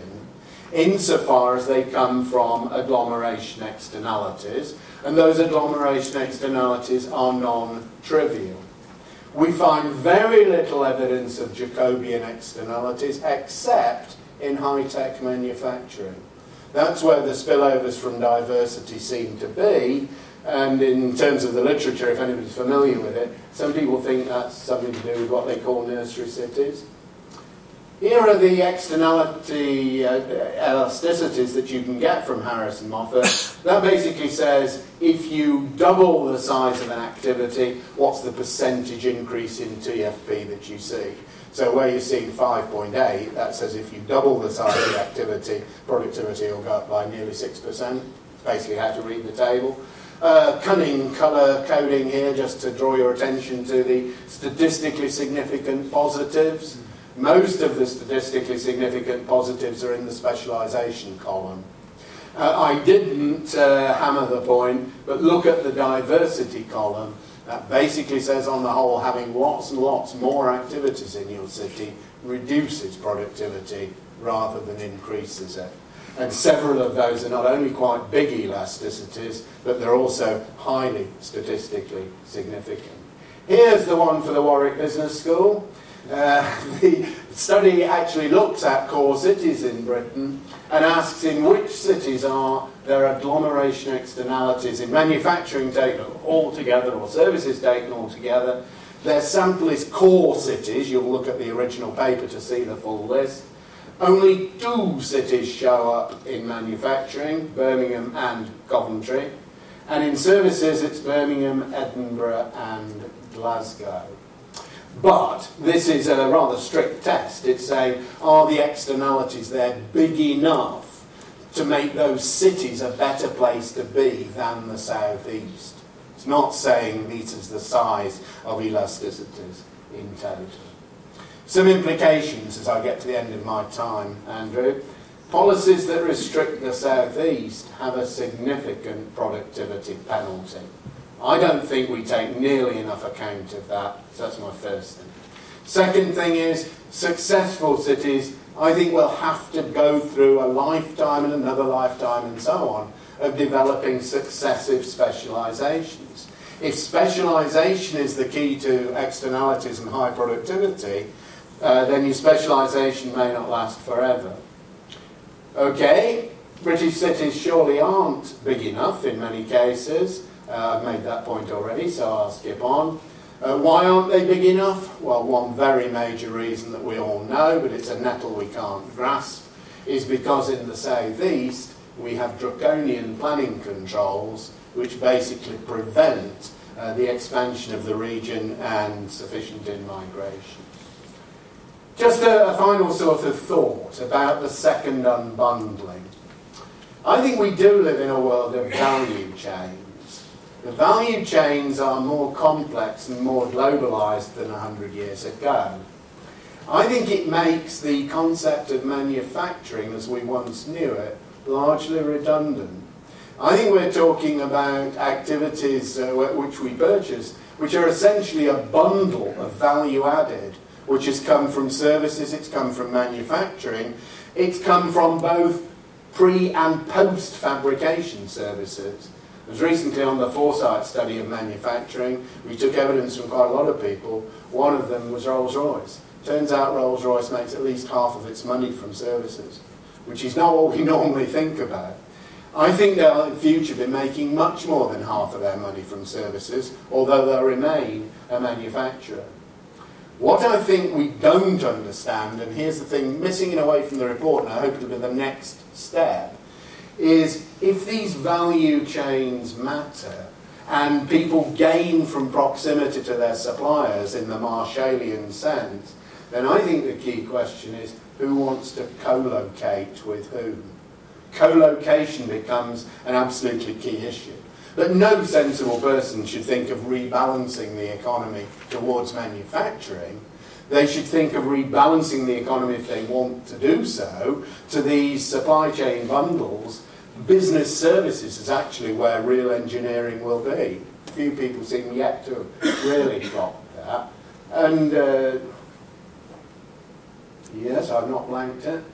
insofar as they come from agglomeration externalities, and those agglomeration externalities are non-trivial. We find very little evidence of Jacobian externalities except in high-tech manufacturing. That's where the spillovers from diversity seem to be, and in terms of the literature, if anybody's familiar with it, some people think that's something to do with what they call nursery cities. Here are the externality uh, elasticities that you can get from Harris and Moffat. That basically says if you double the size of an activity, what's the percentage increase in T F P that you see? So where you're seeing five point eight, that says if you double the size of the activity, productivity will go up by nearly six percent. It's basically how to read the table. Uh, cunning colour coding here just to draw your attention to the statistically significant positives. Most of the statistically significant positives are in the specialisation column. Uh, I didn't uh, hammer the point, but look at the diversity column. That basically says on the whole having lots and lots more activities in your city reduces productivity rather than increases it. And several of those are not only quite big elasticities, but they're also highly statistically significant. Here's the one for the Warwick Business School. Uh, the The study actually looks at core cities in Britain and asks in which cities are there agglomeration externalities in manufacturing taken all together or services taken all together. Their sample is core cities. You'll look at the original paper to see the full list. Only two cities show up in manufacturing, Birmingham and Coventry. And in services, it's Birmingham, Edinburgh and Glasgow. But this is a rather strict test. It's saying, are the externalities there big enough to make those cities a better place to be than the southeast? It's not saying meters the size of elasticities in total. Some implications as I get to the end of my time, Andrew. Policies that restrict the southeast have a significant productivity penalty. I don't think we take nearly enough account of that, so that's my first thing. Second thing is, successful cities, I think will have to go through a lifetime and another lifetime and so on of developing successive specialisations. If specialisation is the key to externalities and high productivity, uh, then your specialisation may not last forever. Okay, British cities surely aren't big enough in many cases. Uh, I've made that point already, so I'll skip on. Uh, why aren't they big enough? Well, one very major reason that we all know, but it's a nettle we can't grasp, is because in the southeast we have draconian planning controls which basically prevent uh, the expansion of the region and sufficient in-migration. Just a, a final sort of thought about the second unbundling. I think we do live in a world of value chains. The value chains are more complex and more globalised than one hundred years ago. I think it makes the concept of manufacturing as we once knew it largely redundant. I think we're talking about activities uh, which we purchase, which are essentially a bundle of value added, which has come from services, it's come from manufacturing, it's come from both pre- and post-fabrication services. I was recently on the Foresight study of manufacturing. We took evidence from quite a lot of people. One of them was Rolls-Royce. Turns out Rolls-Royce makes at least half of its money from services, which is not what we normally think about. I think they'll in future be making much more than half of their money from services, although they'll remain a manufacturer. What I think we don't understand, and here's the thing missing in a way from the report, and I hope it'll be the next step, is if these value chains matter and people gain from proximity to their suppliers in the Marshallian sense, then I think the key question is who wants to co-locate with whom? Co-location becomes an absolutely key issue. But no sensible person should think of rebalancing the economy towards manufacturing. They should think of rebalancing the economy, if they want to do so, to these supply chain bundles. Business services is actually where real engineering will be. Few people seem yet to have really clocked that. And, uh, yes, I've not blanked it.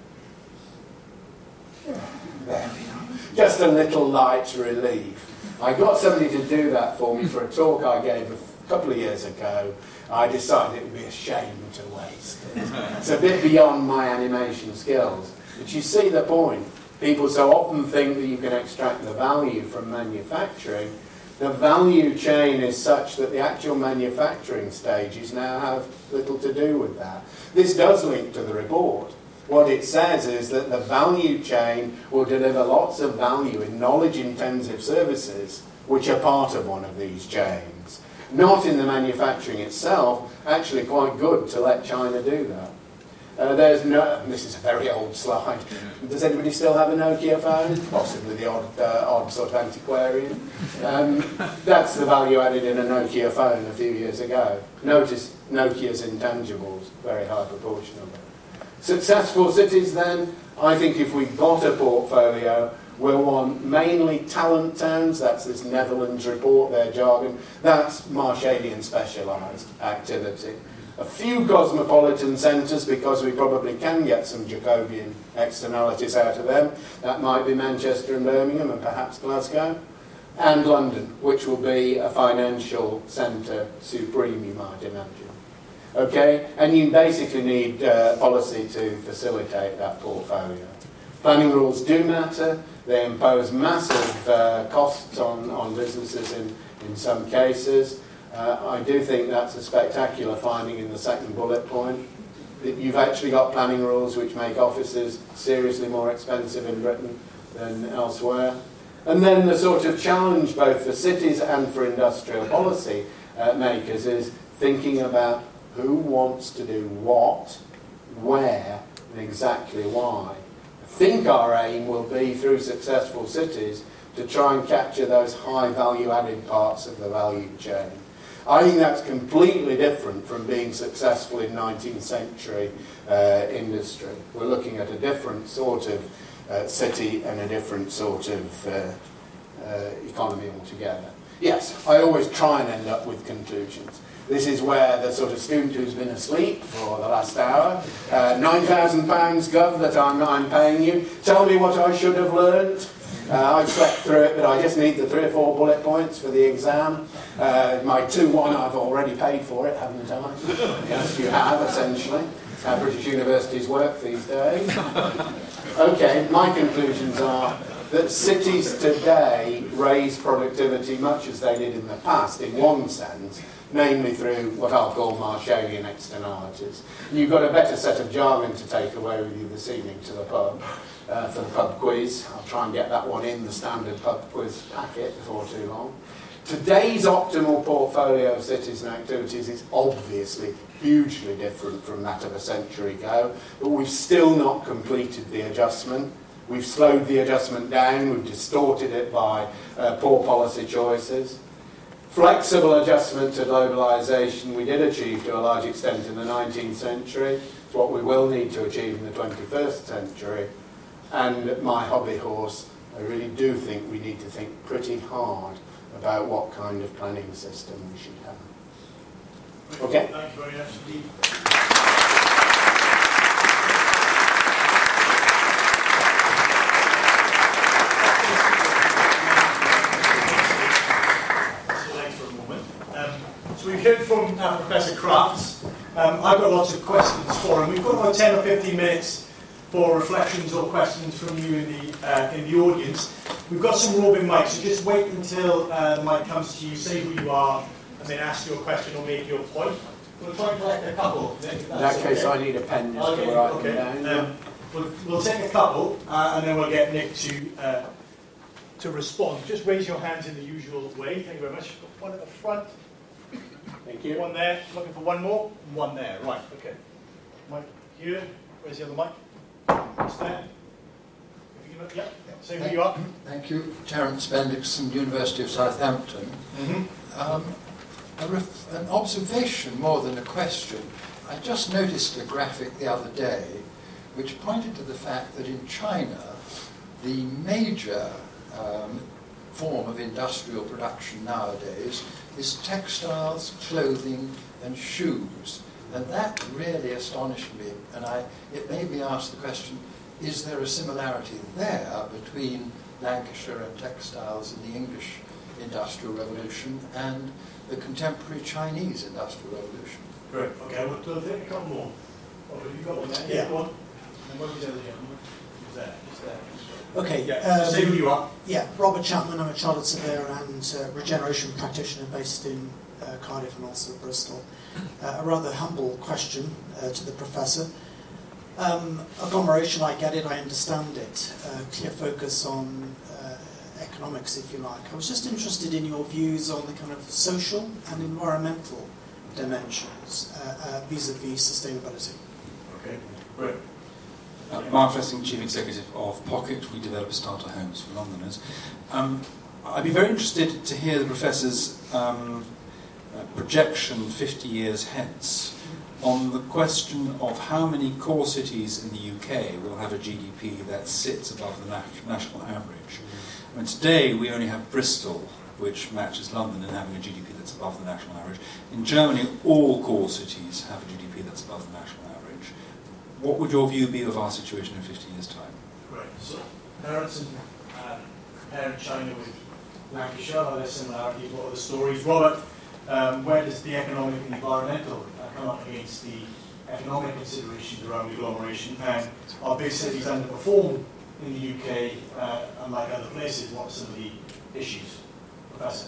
There we are. Just a little light relief. I got somebody to do that for me for a talk I gave a couple of years ago. I decided it would be a shame to waste it. It's a bit beyond my animation skills. But you see the point. People so often think that you can extract the value from manufacturing. The value chain is such that the actual manufacturing stages now have little to do with that. This does link to the report. What it says is that the value chain will deliver lots of value in knowledge-intensive services which are part of one of these chains. Not in the manufacturing itself, actually quite good to let China do that. Uh, there's no, this is a very old slide. Does anybody still have a Nokia phone? Possibly the odd, uh, odd sort of antiquarian. Um, that's the value added in a Nokia phone a few years ago. Notice Nokia's intangibles, very high proportion of it. Successful cities then, I think if we've got a portfolio, we'll want mainly talent towns, that's this Netherlands report, their jargon, that's Marshallian specialised activity. A few cosmopolitan centres, because we probably can get some Jacobian externalities out of them, that might be Manchester and Birmingham and perhaps Glasgow, and London, which will be a financial centre supreme, you might imagine. Okay, and you basically need uh, policy to facilitate that portfolio. Planning rules do matter. They impose massive uh, costs on, on businesses in, in some cases. Uh, I do think that's a spectacular finding in the second bullet point. That you've actually got planning rules which make offices seriously more expensive in Britain than elsewhere. And then the sort of challenge both for cities and for industrial policy uh, makers is thinking about who wants to do what, where, and exactly why. I think our aim will be, through successful cities, to try and capture those high value-added parts of the value chain. I think that's completely different from being successful in nineteenth century uh, industry. We're looking at a different sort of uh, city and a different sort of uh, uh, economy altogether. Yes, I always try and end up with conclusions. This is where the sort of student who's been asleep for the last hour, uh, nine thousand pounds, Gov, that I'm, I'm paying you, tell me what I should have learned. Uh, I've slept through it, but I just need the three or four bullet points for the exam. Uh, my two one, I've already paid for it, haven't I? Yes, you have, essentially. It's how British universities work these days. Okay, my conclusions are that cities today raise productivity much as they did in the past, in one sense, namely through what I'll call Marshallian externalities. You've got a better set of jargon to take away with you this evening to the pub. Uh, for the pub quiz. I'll try and get that one in the standard pub quiz packet before too long. Today's optimal portfolio of cities and activities is obviously hugely different from that of a century ago, but we've still not completed the adjustment. We've slowed the adjustment down, we've distorted it by uh, poor policy choices. Flexible adjustment to globalisation we did achieve to a large extent in the nineteenth century. It's what we will need to achieve in the twenty-first century. And my hobby horse, I really do think we need to think pretty hard about what kind of planning system we should have. Okay? Thank you very much indeed. Thanks for a moment. Um, so we've heard from uh, Professor Crafts. Um, I've got lots of questions for him. We've got about ten or fifteen minutes for reflections or questions from you in the uh, in the audience. We've got some roving mics, so just wait until uh, the mic comes to you, say who you are, and then ask your question or make your point. We'll try and collect a couple. In that case, okay. I need a pen just to write okay. them down. Um, we'll, we'll take a couple, uh, and then we'll get Nick to uh, to respond. Just raise your hands in the usual way. Thank you very much. One at the front. Thank you. One there. Looking for one more. One there. Right. Okay. Mic here. Where's the other mic? What's there? Yep. Say who you are. Thank you. Terence Bendixson, University of Southampton. Mm-hmm. um, a ref- an observation more than a question. I just noticed a graphic the other day which pointed to the fact that in China the major um, form of industrial production nowadays is textiles, clothing and shoes. And that really astonished me, and I, it made me ask the question, is there a similarity there between Lancashire and textiles in the English Industrial Revolution and the contemporary Chinese Industrial Revolution? Great. Okay, we'll, we'll take a couple more. Oh, have you got one there? Yeah. Go on. And where was the other gentleman? Who's there? Who's there? Okay. Yeah. Um, Say who you are. Yeah, Robert Chapman. I'm a chartered surveyor and uh, regeneration practitioner based in uh, Cardiff and also Bristol. Uh, a rather humble question uh, to the professor. Um, agglomeration, I get it, I understand it. Uh, clear focus on uh, economics, if you like. I was just interested in your views on the kind of social and environmental dimensions uh, uh, vis-a-vis sustainability. Okay, great. Uh, Mark Fessing, Chief Executive of Pocket. We develop starter homes for Londoners. Um, I'd be very interested to hear the Professor's um, uh, projection fifty years hence on the question of how many core cities in the U K will have a G D P that sits above the nat- national average. I mean, today we only have Bristol, which matches London in having a G D P that's above the national average. In Germany, all core cities have a G D P that's above the national average. What would your view be of our situation in fifty years' time? Right. So, parents and uh, parent China with Lancashire, are there similarities? What are the stories? Robert, um, where does the economic and environmental uh, come up against the economic considerations around agglomeration, and are big cities underperform in the U K, uh, unlike other places? What are some of the issues, Professor?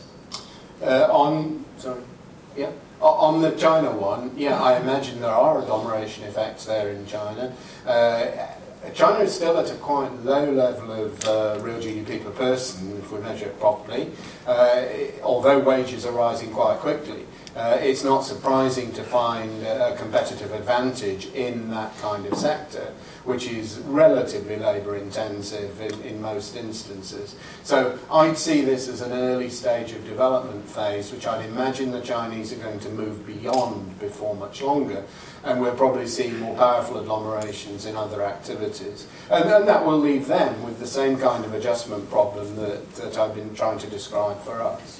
Uh, on, sorry, yeah, o- on the China one, yeah, I imagine there are agglomeration effects there in China. Uh, China is still at a quite low level of uh, real G D P per person, if we measure it properly, uh, although wages are rising quite quickly. Uh, it's not surprising to find a competitive advantage in that kind of sector, which is relatively labour intensive in, in most instances. So I'd see this as an early stage of development phase, which I'd imagine the Chinese are going to move beyond before much longer, and we're probably seeing more powerful agglomerations in other activities. And, and that will leave them with the same kind of adjustment problem that, that I've been trying to describe for us.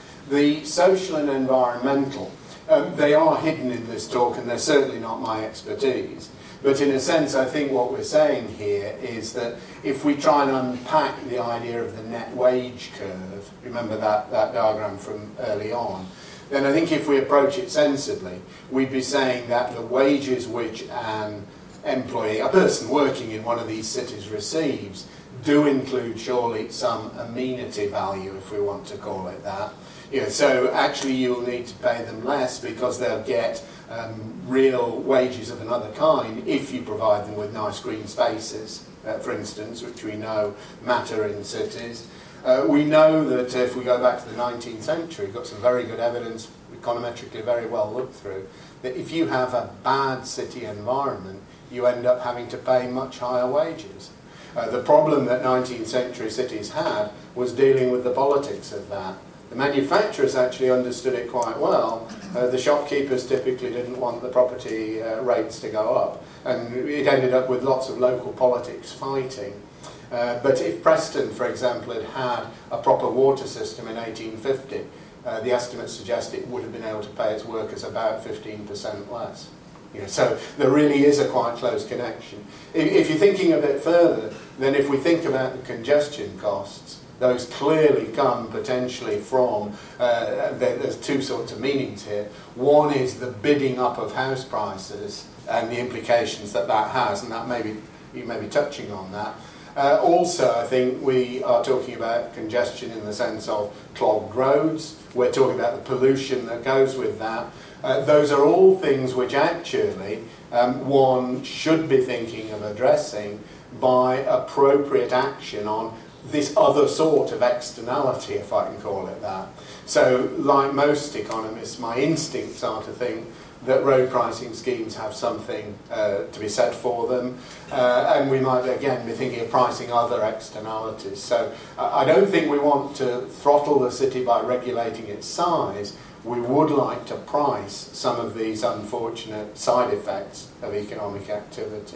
The social and environmental, um, they are hidden in this talk, and they're certainly not my expertise. But in a sense, I think what we're saying here is that if we try and unpack the idea of the net wage curve, remember that, that diagram from early on, then I think if we approach it sensibly, we'd be saying that the wages which an employee, a person working in one of these cities receives, do include surely some amenity value, if we want to call it that. You know, so actually you'll need to pay them less because they'll get um, real wages of another kind if you provide them with nice green spaces, uh, for instance, which we know matter in cities. Uh, we know that if we go back to the nineteenth century, we've got some very good evidence, econometrically very well looked through, that if you have a bad city environment, you end up having to pay much higher wages. Uh, the problem that nineteenth century cities had was dealing with the politics of that. The manufacturers actually understood it quite well. Uh, the shopkeepers typically didn't want the property uh, rates to go up, and it ended up with lots of local politics fighting. Uh, but if Preston, for example, had had a proper water system in eighteen fifty, uh, the estimates suggest it would have been able to pay its workers about fifteen percent less. You know, so there really is a quite close connection. If, if you're thinking a bit further, then if we think about the congestion costs, those clearly come potentially from, uh, there's two sorts of meanings here. One is the bidding up of house prices and the implications that that has, and that maybe you may be touching on that. Uh, also, I think we are talking about congestion in the sense of clogged roads. We're talking about the pollution that goes with that. Uh, those are all things which actually um, one should be thinking of addressing by appropriate action on this other sort of externality, if I can call it that. So, like most economists, my instincts are to think that road pricing schemes have something uh, to be said for them, uh, and we might again be thinking of pricing other externalities. So uh, I don't think we want to throttle the city by regulating its size. We would like to price some of these unfortunate side effects of economic activity.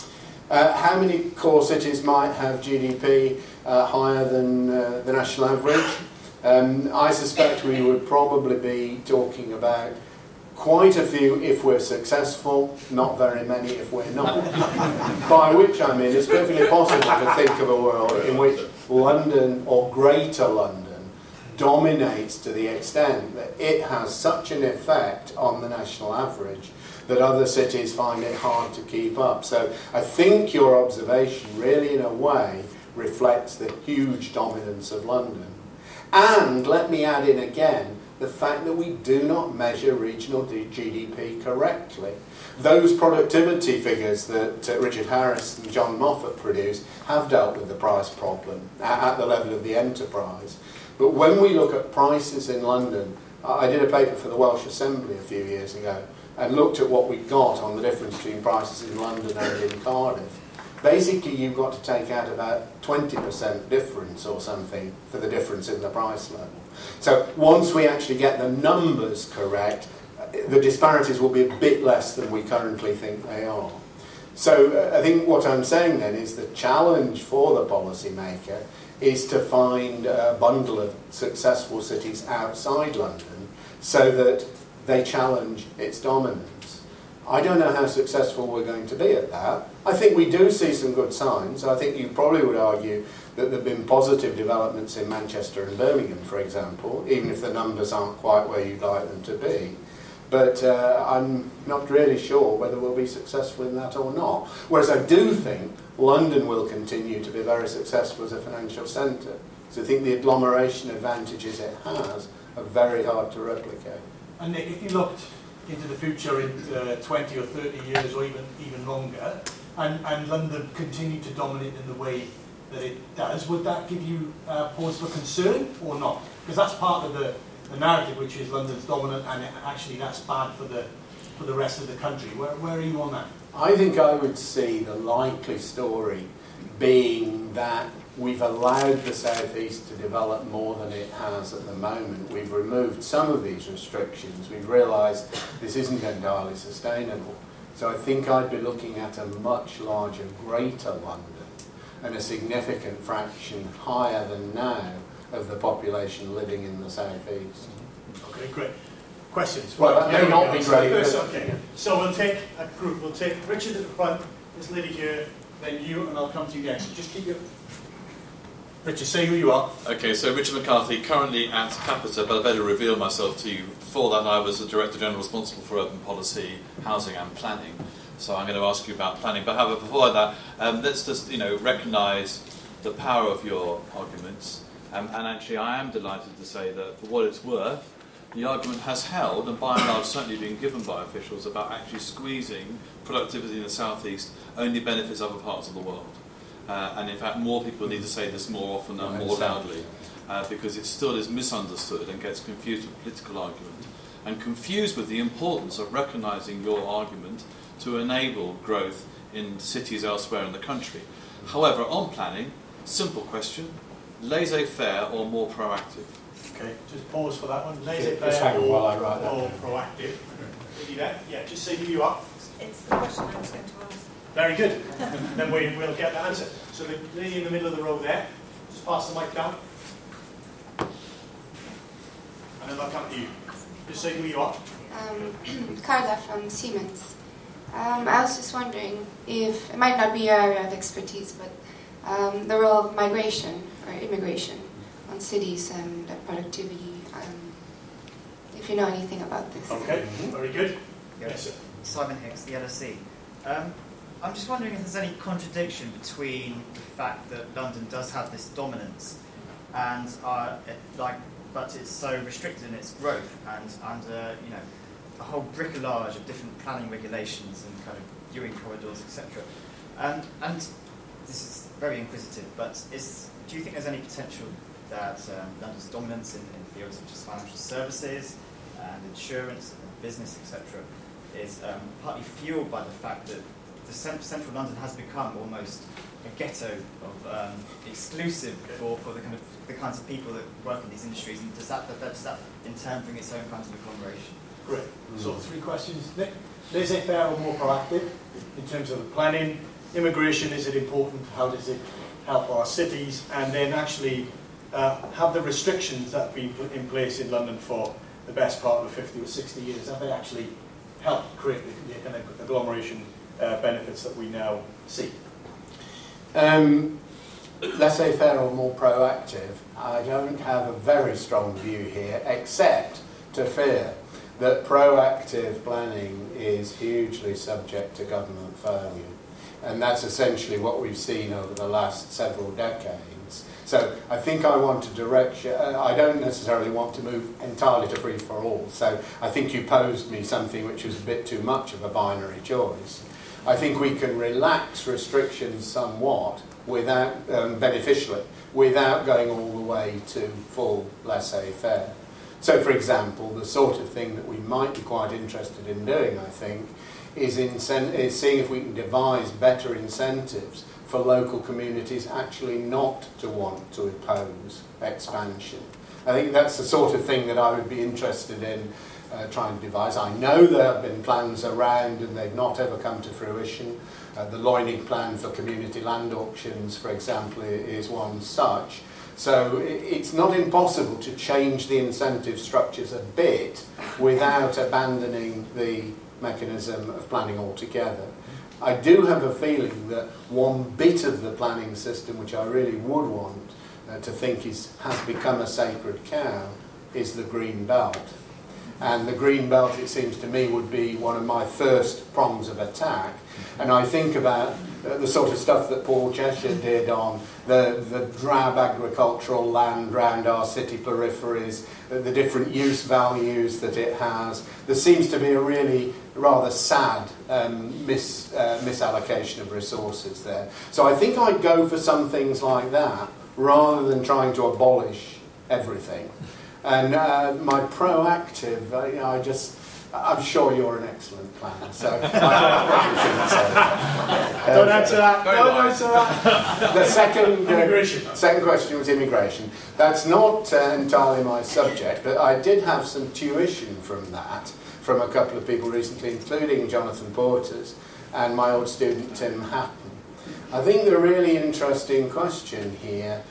Uh, how many core cities might have G D P uh, higher than uh, the national average? Um, I suspect we would probably be talking about quite a few if we're successful, not very many if we're not. By which I mean it's perfectly possible to think of a world in which London or Greater London dominates to the extent that it has such an effect on the national average that other cities find it hard to keep up. So I think your observation really in a way reflects the huge dominance of London. And let me add in again the fact that we do not measure regional G D P correctly. Those productivity figures that uh, Richard Harris and John Moffat produced have dealt with the price problem at, at the level of the enterprise. But when we look at prices in London, I did a paper for the Welsh Assembly a few years ago and looked at what we got on the difference between prices in London and in Cardiff. Basically, you've got to take out about twenty percent difference or something for the difference in the price level. So once we actually get the numbers correct, the disparities will be a bit less than we currently think they are. So uh, I think what I'm saying then is the challenge for the policymaker is to find a bundle of successful cities outside London so that they challenge its dominance. I don't know how successful we're going to be at that. I think we do see some good signs. I think you probably would argue that there have been positive developments in Manchester and Birmingham, for example, even if the numbers aren't quite where you'd like them to be. but uh, I'm not really sure whether we'll be successful in that or not. Whereas I do think London will continue to be very successful as a financial centre. So I think the agglomeration advantages it has are very hard to replicate. And Nick, if you looked into the future in uh, twenty or thirty years or even even longer, and, and London continued to dominate in the way that it does, would that give you uh, pause for concern or not? Because that's part of the, the narrative, which is London's dominant, and it, actually that's bad for the for the rest of the country. Where, where are you on that? I think I would see the likely story being that we've allowed the South East to develop more than it has at the moment. We've removed some of these restrictions. We've realised this isn't entirely sustainable. So I think I'd be looking at a much larger, greater London and a significant fraction higher than now of the population living in the South East. Okay, great. Questions? Well, that may not be great. First, okay. So we'll take a group. We'll take Richard at the front, this lady here, then you, and I'll come to you next. Just keep your... Richard, say who you are. Okay, so Richard McCarthy, currently at Capita, but I better reveal myself to you. Before that, I was the Director General responsible for urban policy, housing and planning. So I'm going to ask you about planning. But however, before that, um, let's just, you know, recognise the power of your arguments. Um, and actually, I am delighted to say that, for what it's worth, the argument has held, and by and large certainly been given by officials, about actually squeezing productivity in the South East only benefits other parts of the world. Uh, and in fact, more people need to say this more often and more loudly, uh, because it still is misunderstood and gets confused with political argument, and confused with the importance of recognising your argument to enable growth in cities elsewhere in the country. However, on planning, simple question, laissez-faire or more proactive? Okay, just pause for that one. Just Laissez-faire hang on while I or, write that or down. proactive. Did you that? Yeah, just say who you are. It's the question I was going to ask. Very good. Then we, we'll get the answer. So the lady in the middle of the row there, just pass the mic down. And then I'll come to you. Just say who you are. Um, Carla from Siemens. Um, I was just wondering if, it might not be your area of expertise, but um, the role of migration or immigration on cities and uh, productivity, um, if you know anything about this. Okay, very good. Yeah. Yes, sir. Simon Hicks, the L S E. Um, I'm just wondering if there's any contradiction between the fact that London does have this dominance, and uh, it, like, but it's so restricted in its growth and under you know a whole bricolage of different planning regulations and kind of viewing corridors, et cetera. Um, and this is very inquisitive, but is do you think there's any potential that um, London's dominance in, in fields such as financial services and insurance and business, et cetera, is um, partly fueled by the fact that the cent- central London has become almost a ghetto of um, exclusive for, for the kind of the kinds of people that work in these industries, and does that, that, does that in turn bring its own kinds of agglomeration? Great. So three questions. Nick, laissez-faire or more proactive in terms of the planning? Immigration, is it important? How does it help our cities? And then actually uh, have the restrictions that have been put in place in London for the best part of fifty or sixty years, have they actually helped create the, the kind of agglomeration uh, benefits that we now see? Um, laissez-faire or more proactive, I don't have a very strong view here, except to fear that proactive planning is hugely subject to government failure. And that's essentially what we've seen over the last several decades. So I think I want to direct you, I don't necessarily want to move entirely to free for all. So I think you posed me something which was a bit too much of a binary choice. I think we can relax restrictions somewhat without um, beneficially, without going all the way to full laissez-faire. So, for example, the sort of thing that we might be quite interested in doing, I think, is, incent- is seeing if we can devise better incentives for local communities actually not to want to oppose expansion. I think that's the sort of thing that I would be interested in uh, trying to devise. I know there have been plans around and they've not ever come to fruition. Uh, the Loining plan for community land auctions, for example, is one such. So it's not impossible to change the incentive structures a bit without abandoning the mechanism of planning altogether. I do have a feeling that one bit of the planning system which I really would want uh, to think is, has become a sacred cow is the green belt. And the green belt, it seems to me, would be one of my first prongs of attack. And I think about uh, the sort of stuff that Paul Cheshire did on the, the drab agricultural land around our city peripheries, uh, the different use values that it has. There seems to be a really rather sad um, mis, uh, misallocation of resources there. So I think I'd go for some things like that rather than trying to abolish everything. And uh, my proactive, uh, you know, I just, I'm sure you're an excellent planner, so I probably shouldn't say that. Don't answer that. Don't answer that. The second, uh, Immigration. second question was immigration. That's not uh, entirely my subject, but I did have some tuition from that, from a couple of people recently, including Jonathan Porters and my old student Tim Hatton. I think the really interesting question here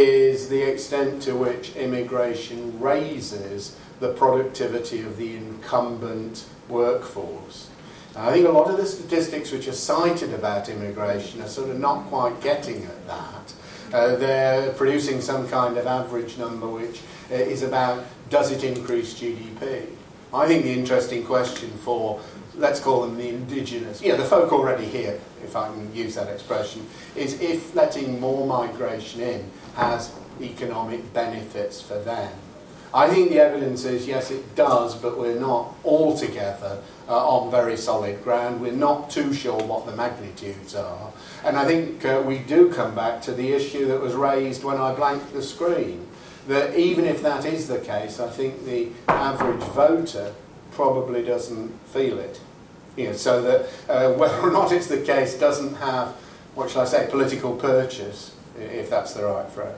is the extent to which immigration raises the productivity of the incumbent workforce. And I think a lot of the statistics which are cited about immigration are sort of not quite getting at that. Uh, they're producing some kind of average number which uh, is about, does it increase G D P? I think the interesting question for, let's call them the indigenous, yeah, the folk already here, if I can use that expression, is if letting more migration in has economic benefits for them. I think the evidence is, yes, it does, but we're not altogether uh, on very solid ground. We're not too sure what the magnitudes are. And I think uh, we do come back to the issue that was raised when I blanked the screen, that even if that is the case, I think the average voter probably doesn't feel it. You know, so that uh, whether or not it's the case doesn't have, what shall I say, political purchase, if that's the right phrase.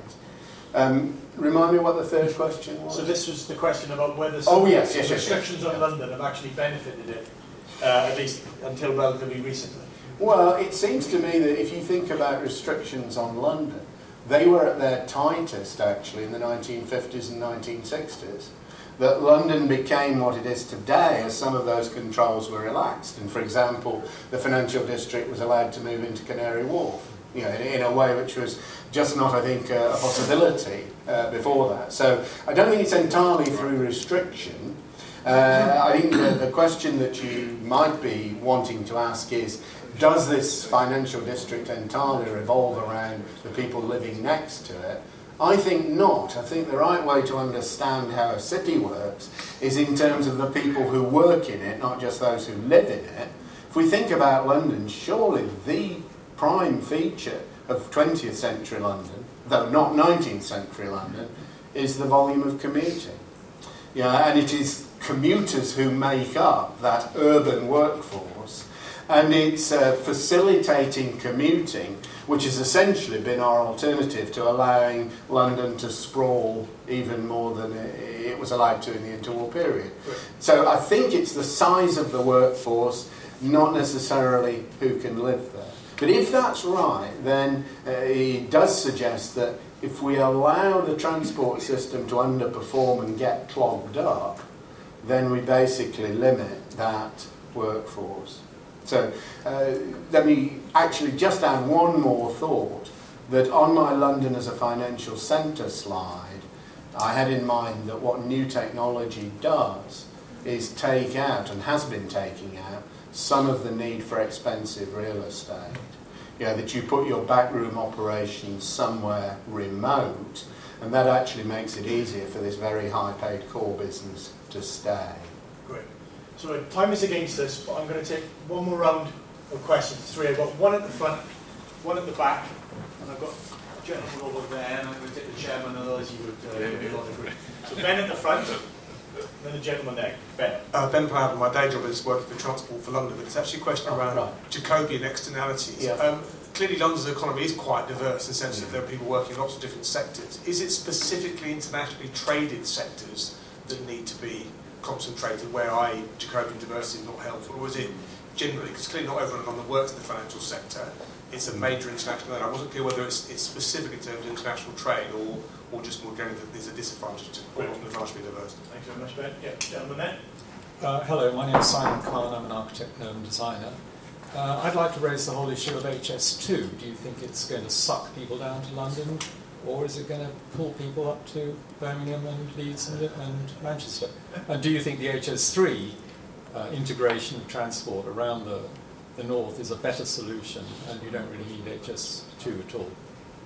Um, remind me what the third question was. So this was the question about whether oh, yes, yes, yes, restrictions yes, on yes. London have actually benefited it, uh, at least until relatively recently. Well, it seems to me that if you think about restrictions on London, they were at their tightest, actually, in the nineteen fifties and nineteen sixties. That London became what it is today as some of those controls were relaxed. And, for example, the financial district was allowed to move into Canary Wharf, you know, in, in a way which was just not, I think, uh, a possibility uh, before that. So I don't think it's entirely through restriction. Uh, I think the, the question that you might be wanting to ask is, does this financial district entirely revolve around the people living next to it? I think not. I think the right way to understand how a city works is in terms of the people who work in it, not just those who live in it. If we think about London, surely the prime feature of twentieth century London, though not nineteenth century London, is the volume of commuting. Yeah, and it is commuters who make up that urban workforce, and it's uh, facilitating commuting, which has essentially been our alternative to allowing London to sprawl even more than it was allowed to in the interwar period. Right. So I think it's the size of the workforce, not necessarily who can live there. But if that's right, then uh, it does suggest that if we allow the transport system to underperform and get clogged up, then we basically limit that workforce. So uh, let me actually just add one more thought, that on my London as a financial centre slide, I had in mind that what new technology does is take out, and has been taking out, some of the need for expensive real estate. You know, that you put your backroom operations somewhere remote, and that actually makes it easier for this very high-paid core business to stay. Great. So time is against us, but I'm going to take one more round of questions. Three. I've got one at the front, one at the back, and I've got a gentleman over there, and I'm going to take the chairman, and others you would uh, yeah, yeah. agree. So Ben at the front, and then the gentleman there. Ben. Uh, Ben Powell, my day job is working for Transport for London, but it's actually a question oh, around right. Jacobian externalities. Yeah. Um, clearly London's economy is quite diverse in the sense that there are people working in lots of different sectors. Is it specifically internationally traded sectors that need to be concentrated, where that is Jacobian diversity is not helpful, or is it generally, because clearly not everyone in London works in the financial sector, it's a major international, and I wasn't clear whether it's, it's specific in terms of international trade or, or just more generally that there's a disadvantage to or an advantage to be diverse. Thanks very much, Ben. Yeah, gentleman there. Uh, hello, my name is Simon Khan, I'm an architect and designer. Uh, I'd like to raise the whole issue of H S two. Do you think it's going to suck people down to London, or is it going to pull people up to Birmingham and Leeds and, and Manchester? And do you think the H S three uh, integration of transport around the, the north is a better solution, and you don't really need H S two at all?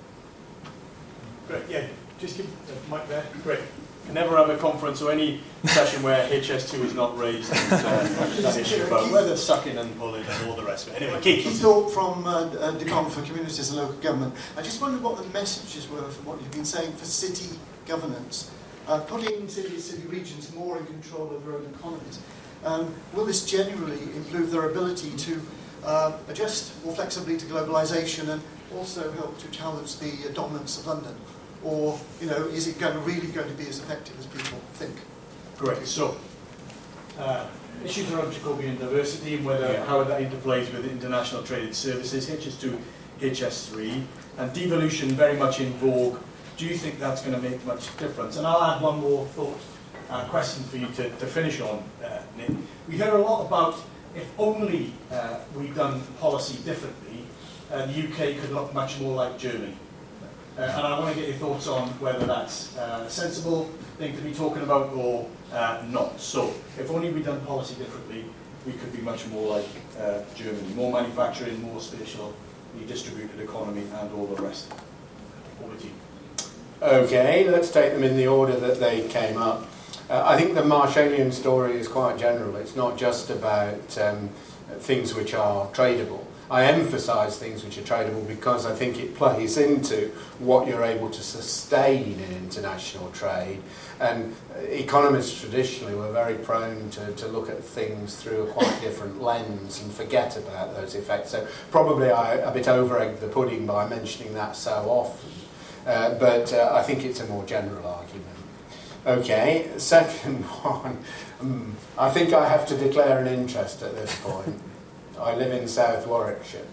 Great, yeah, just give the mic there. Great. You can never have a conference or any session where H S two is not raised and uh, that issue about whether sucking and pulling and all the rest of it. Anyway, Keith. Keith Thorpe from uh, uh, Department for Communities and Local Government. I just wondered what the messages were from what you've been saying for city governance. Uh, putting city, city regions more in control of their own economies. Um, will this generally improve their ability to uh, adjust more flexibly to globalisation and also help to challenge the uh, dominance of London? Or, you know, is it going to really going to be as effective as people think? Great. So, uh, issues around Jacobian diversity and whether yeah. how that interplays with international traded services, H S two, H S three, and devolution very much in vogue. Do you think that's going to make much difference? And I'll add one more thought, uh, question for you to, to finish on, uh, Nick. We hear a lot about if only uh, we'd done policy differently, uh, the U K could look much more like Germany. Uh, and I want to get your thoughts on whether that's uh, a sensible thing to be talking about or uh, not. So, if only we'd done policy differently, we could be much more like uh, Germany. More manufacturing, more spatially distributed economy, and all the rest. Over to you. Okay, let's take them in the order that they came up. Uh, I think the Marshallian story is quite general. It's not just about um, things which are tradable. I emphasise things which are tradable because I think it plays into what you're able to sustain in international trade. And economists traditionally were very prone to, to look at things through a quite different lens and forget about those effects. So probably I a bit over-egged the pudding by mentioning that so often. Uh, but uh, I think it's a more general argument. Okay, second one. Um, I think I have to declare an interest at this point. I live in South Warwickshire.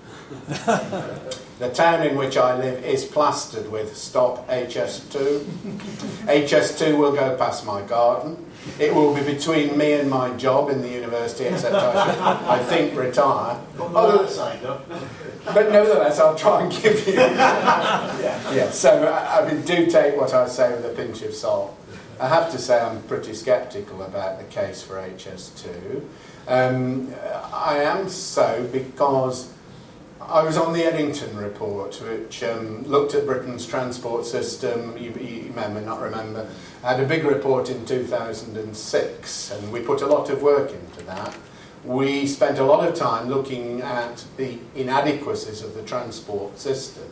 The town in which I live is plastered with stop H S two. H S two will go past my garden. It will be between me and my job in the university, except I should, I think, retire. Although, but nevertheless, I'll try and give you... yeah. yeah. So, I, I mean, do take what I say with a pinch of salt. I have to say I'm pretty sceptical about the case for H S two. Um, I am so because I was on the Eddington report, which um, looked at Britain's transport system. You, you may, may not remember. I had a big report in two thousand six, and we put a lot of work into that. We spent a lot of time looking at the inadequacies of the transport system.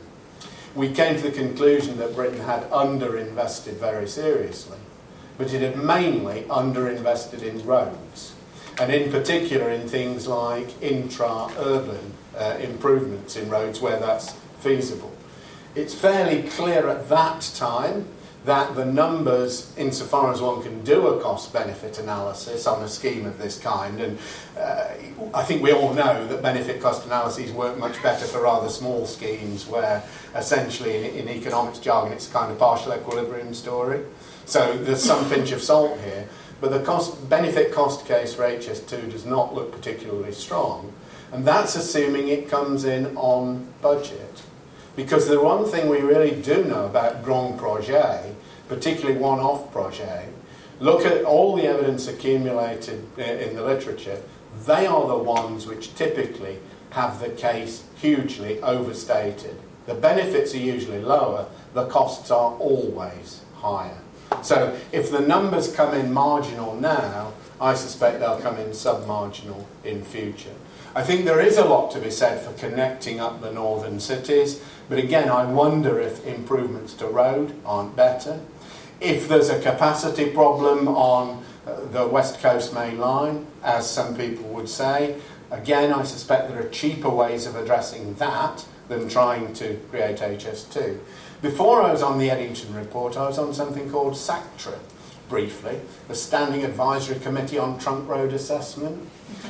We came to the conclusion that Britain had underinvested very seriously, but it had mainly underinvested in roads, and in particular in things like intra-urban uh, improvements in roads where that's feasible. It's fairly clear at that time that the numbers, insofar as one can do a cost-benefit analysis on a scheme of this kind, and uh, I think we all know that benefit-cost analyses work much better for rather small schemes where essentially in, in economics jargon it's a kind of partial equilibrium story. So there's some pinch of salt here, but the cost, benefit-cost case for H S two does not look particularly strong, and that's assuming it comes in on budget. Because the one thing we really do know about grand projets, particularly one-off projets, look at all the evidence accumulated in the literature, they are the ones which typically have the case hugely overstated. The benefits are usually lower, the costs are always higher. So if the numbers come in marginal now, I suspect they'll come in sub-marginal in future. I think there is a lot to be said for connecting up the northern cities, but again, I wonder if improvements to road aren't better. If there's a capacity problem on uh, the West Coast Main Line, as some people would say, again, I suspect there are cheaper ways of addressing that than trying to create H S two. Before I was on the Eddington report, I was on something called SACTRA, briefly, the Standing Advisory Committee on Trunk Road Assessment.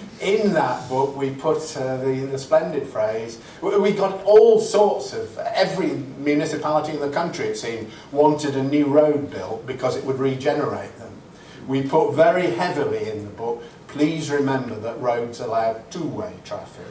In that book, we put uh, the, the splendid phrase, we got all sorts of, every municipality in the country, it seemed, wanted a new road built because it would regenerate them. We put very heavily in the book please remember that roads allow two-way traffic.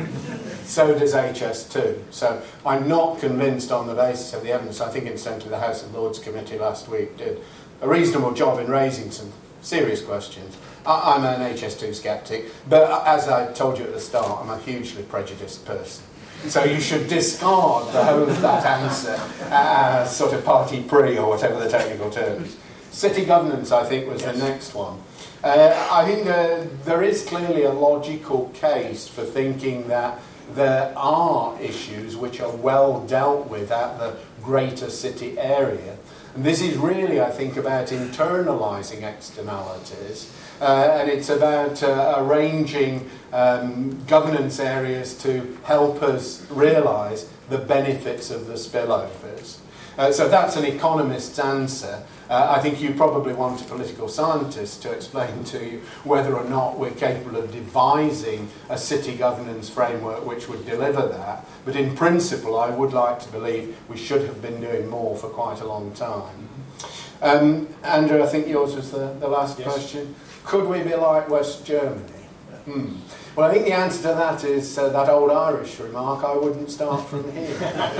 So does H S two. So I'm not convinced on the basis of the evidence. I think incidentally the House of Lords Committee last week did a reasonable job in raising some serious questions. I, I'm an H S two sceptic, but as I told you at the start, I'm a hugely prejudiced person. So you should discard the whole of that answer as sort of party pre or whatever the technical term is. City governance, I think, was yes. the next one. Uh, I think uh, there is clearly a logical case for thinking that there are issues which are well dealt with at the greater city area. And this is really, I think, about internalising externalities. Uh, and it's about uh, arranging um, governance areas to help us realise the benefits of the spillovers. Uh, so that's an economist's answer. Uh, I think you probably want a political scientist to explain to you whether or not we're capable of devising a city governance framework which would deliver that. But in principle, I would like to believe we should have been doing more for quite a long time. Um, Andrew, I think yours was the, the last yes. question. Could we be like West Germany? Hmm. Well, I think the answer to that is uh, that old Irish remark, I wouldn't start from here.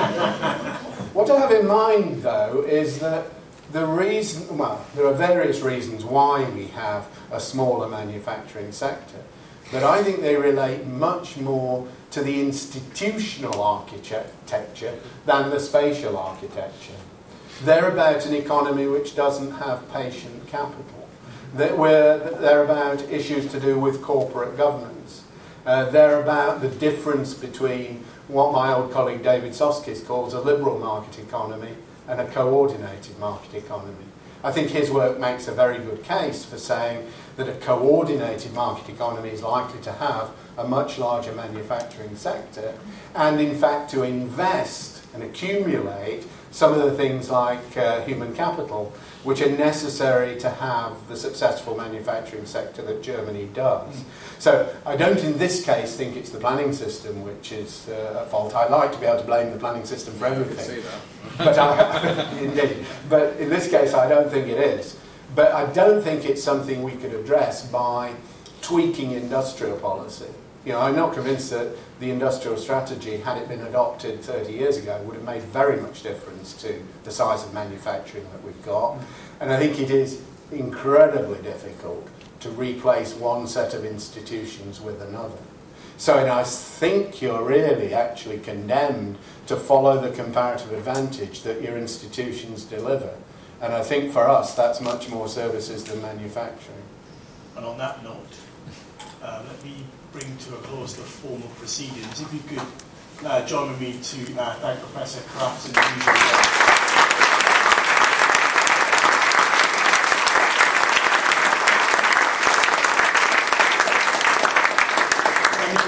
What I have in mind, though, is that the reason, well, there are various reasons why we have a smaller manufacturing sector, but I think they relate much more to the institutional architecture than the spatial architecture. They're about an economy which doesn't have patient capital. They're, they're about issues to do with corporate governance. Uh, they're about the difference between what my old colleague David Soskis calls a liberal market economy and a coordinated market economy. I think his work makes a very good case for saying that a coordinated market economy is likely to have a much larger manufacturing sector and in fact to invest and accumulate some of the things like uh, human capital which are necessary to have the successful manufacturing sector that Germany does. So I don't in this case think it's the planning system which is uh, at fault. I'd like to be able to blame the planning system for everything. But I, indeed. But in this case I don't think it is. But I don't think it's something we could address by tweaking industrial policy. You know, I'm not convinced that the industrial strategy, had it been adopted thirty years ago, would have made very much difference to the size of manufacturing that we've got. And I think it is incredibly difficult to replace one set of institutions with another. So and I think you're really actually condemned to follow the comparative advantage that your institutions deliver. And I think for us, that's much more services than manufacturing. And on that note, uh, let me bring to a close the formal proceedings. If you could uh, join with me to uh, thank Professor Crafts and the usual.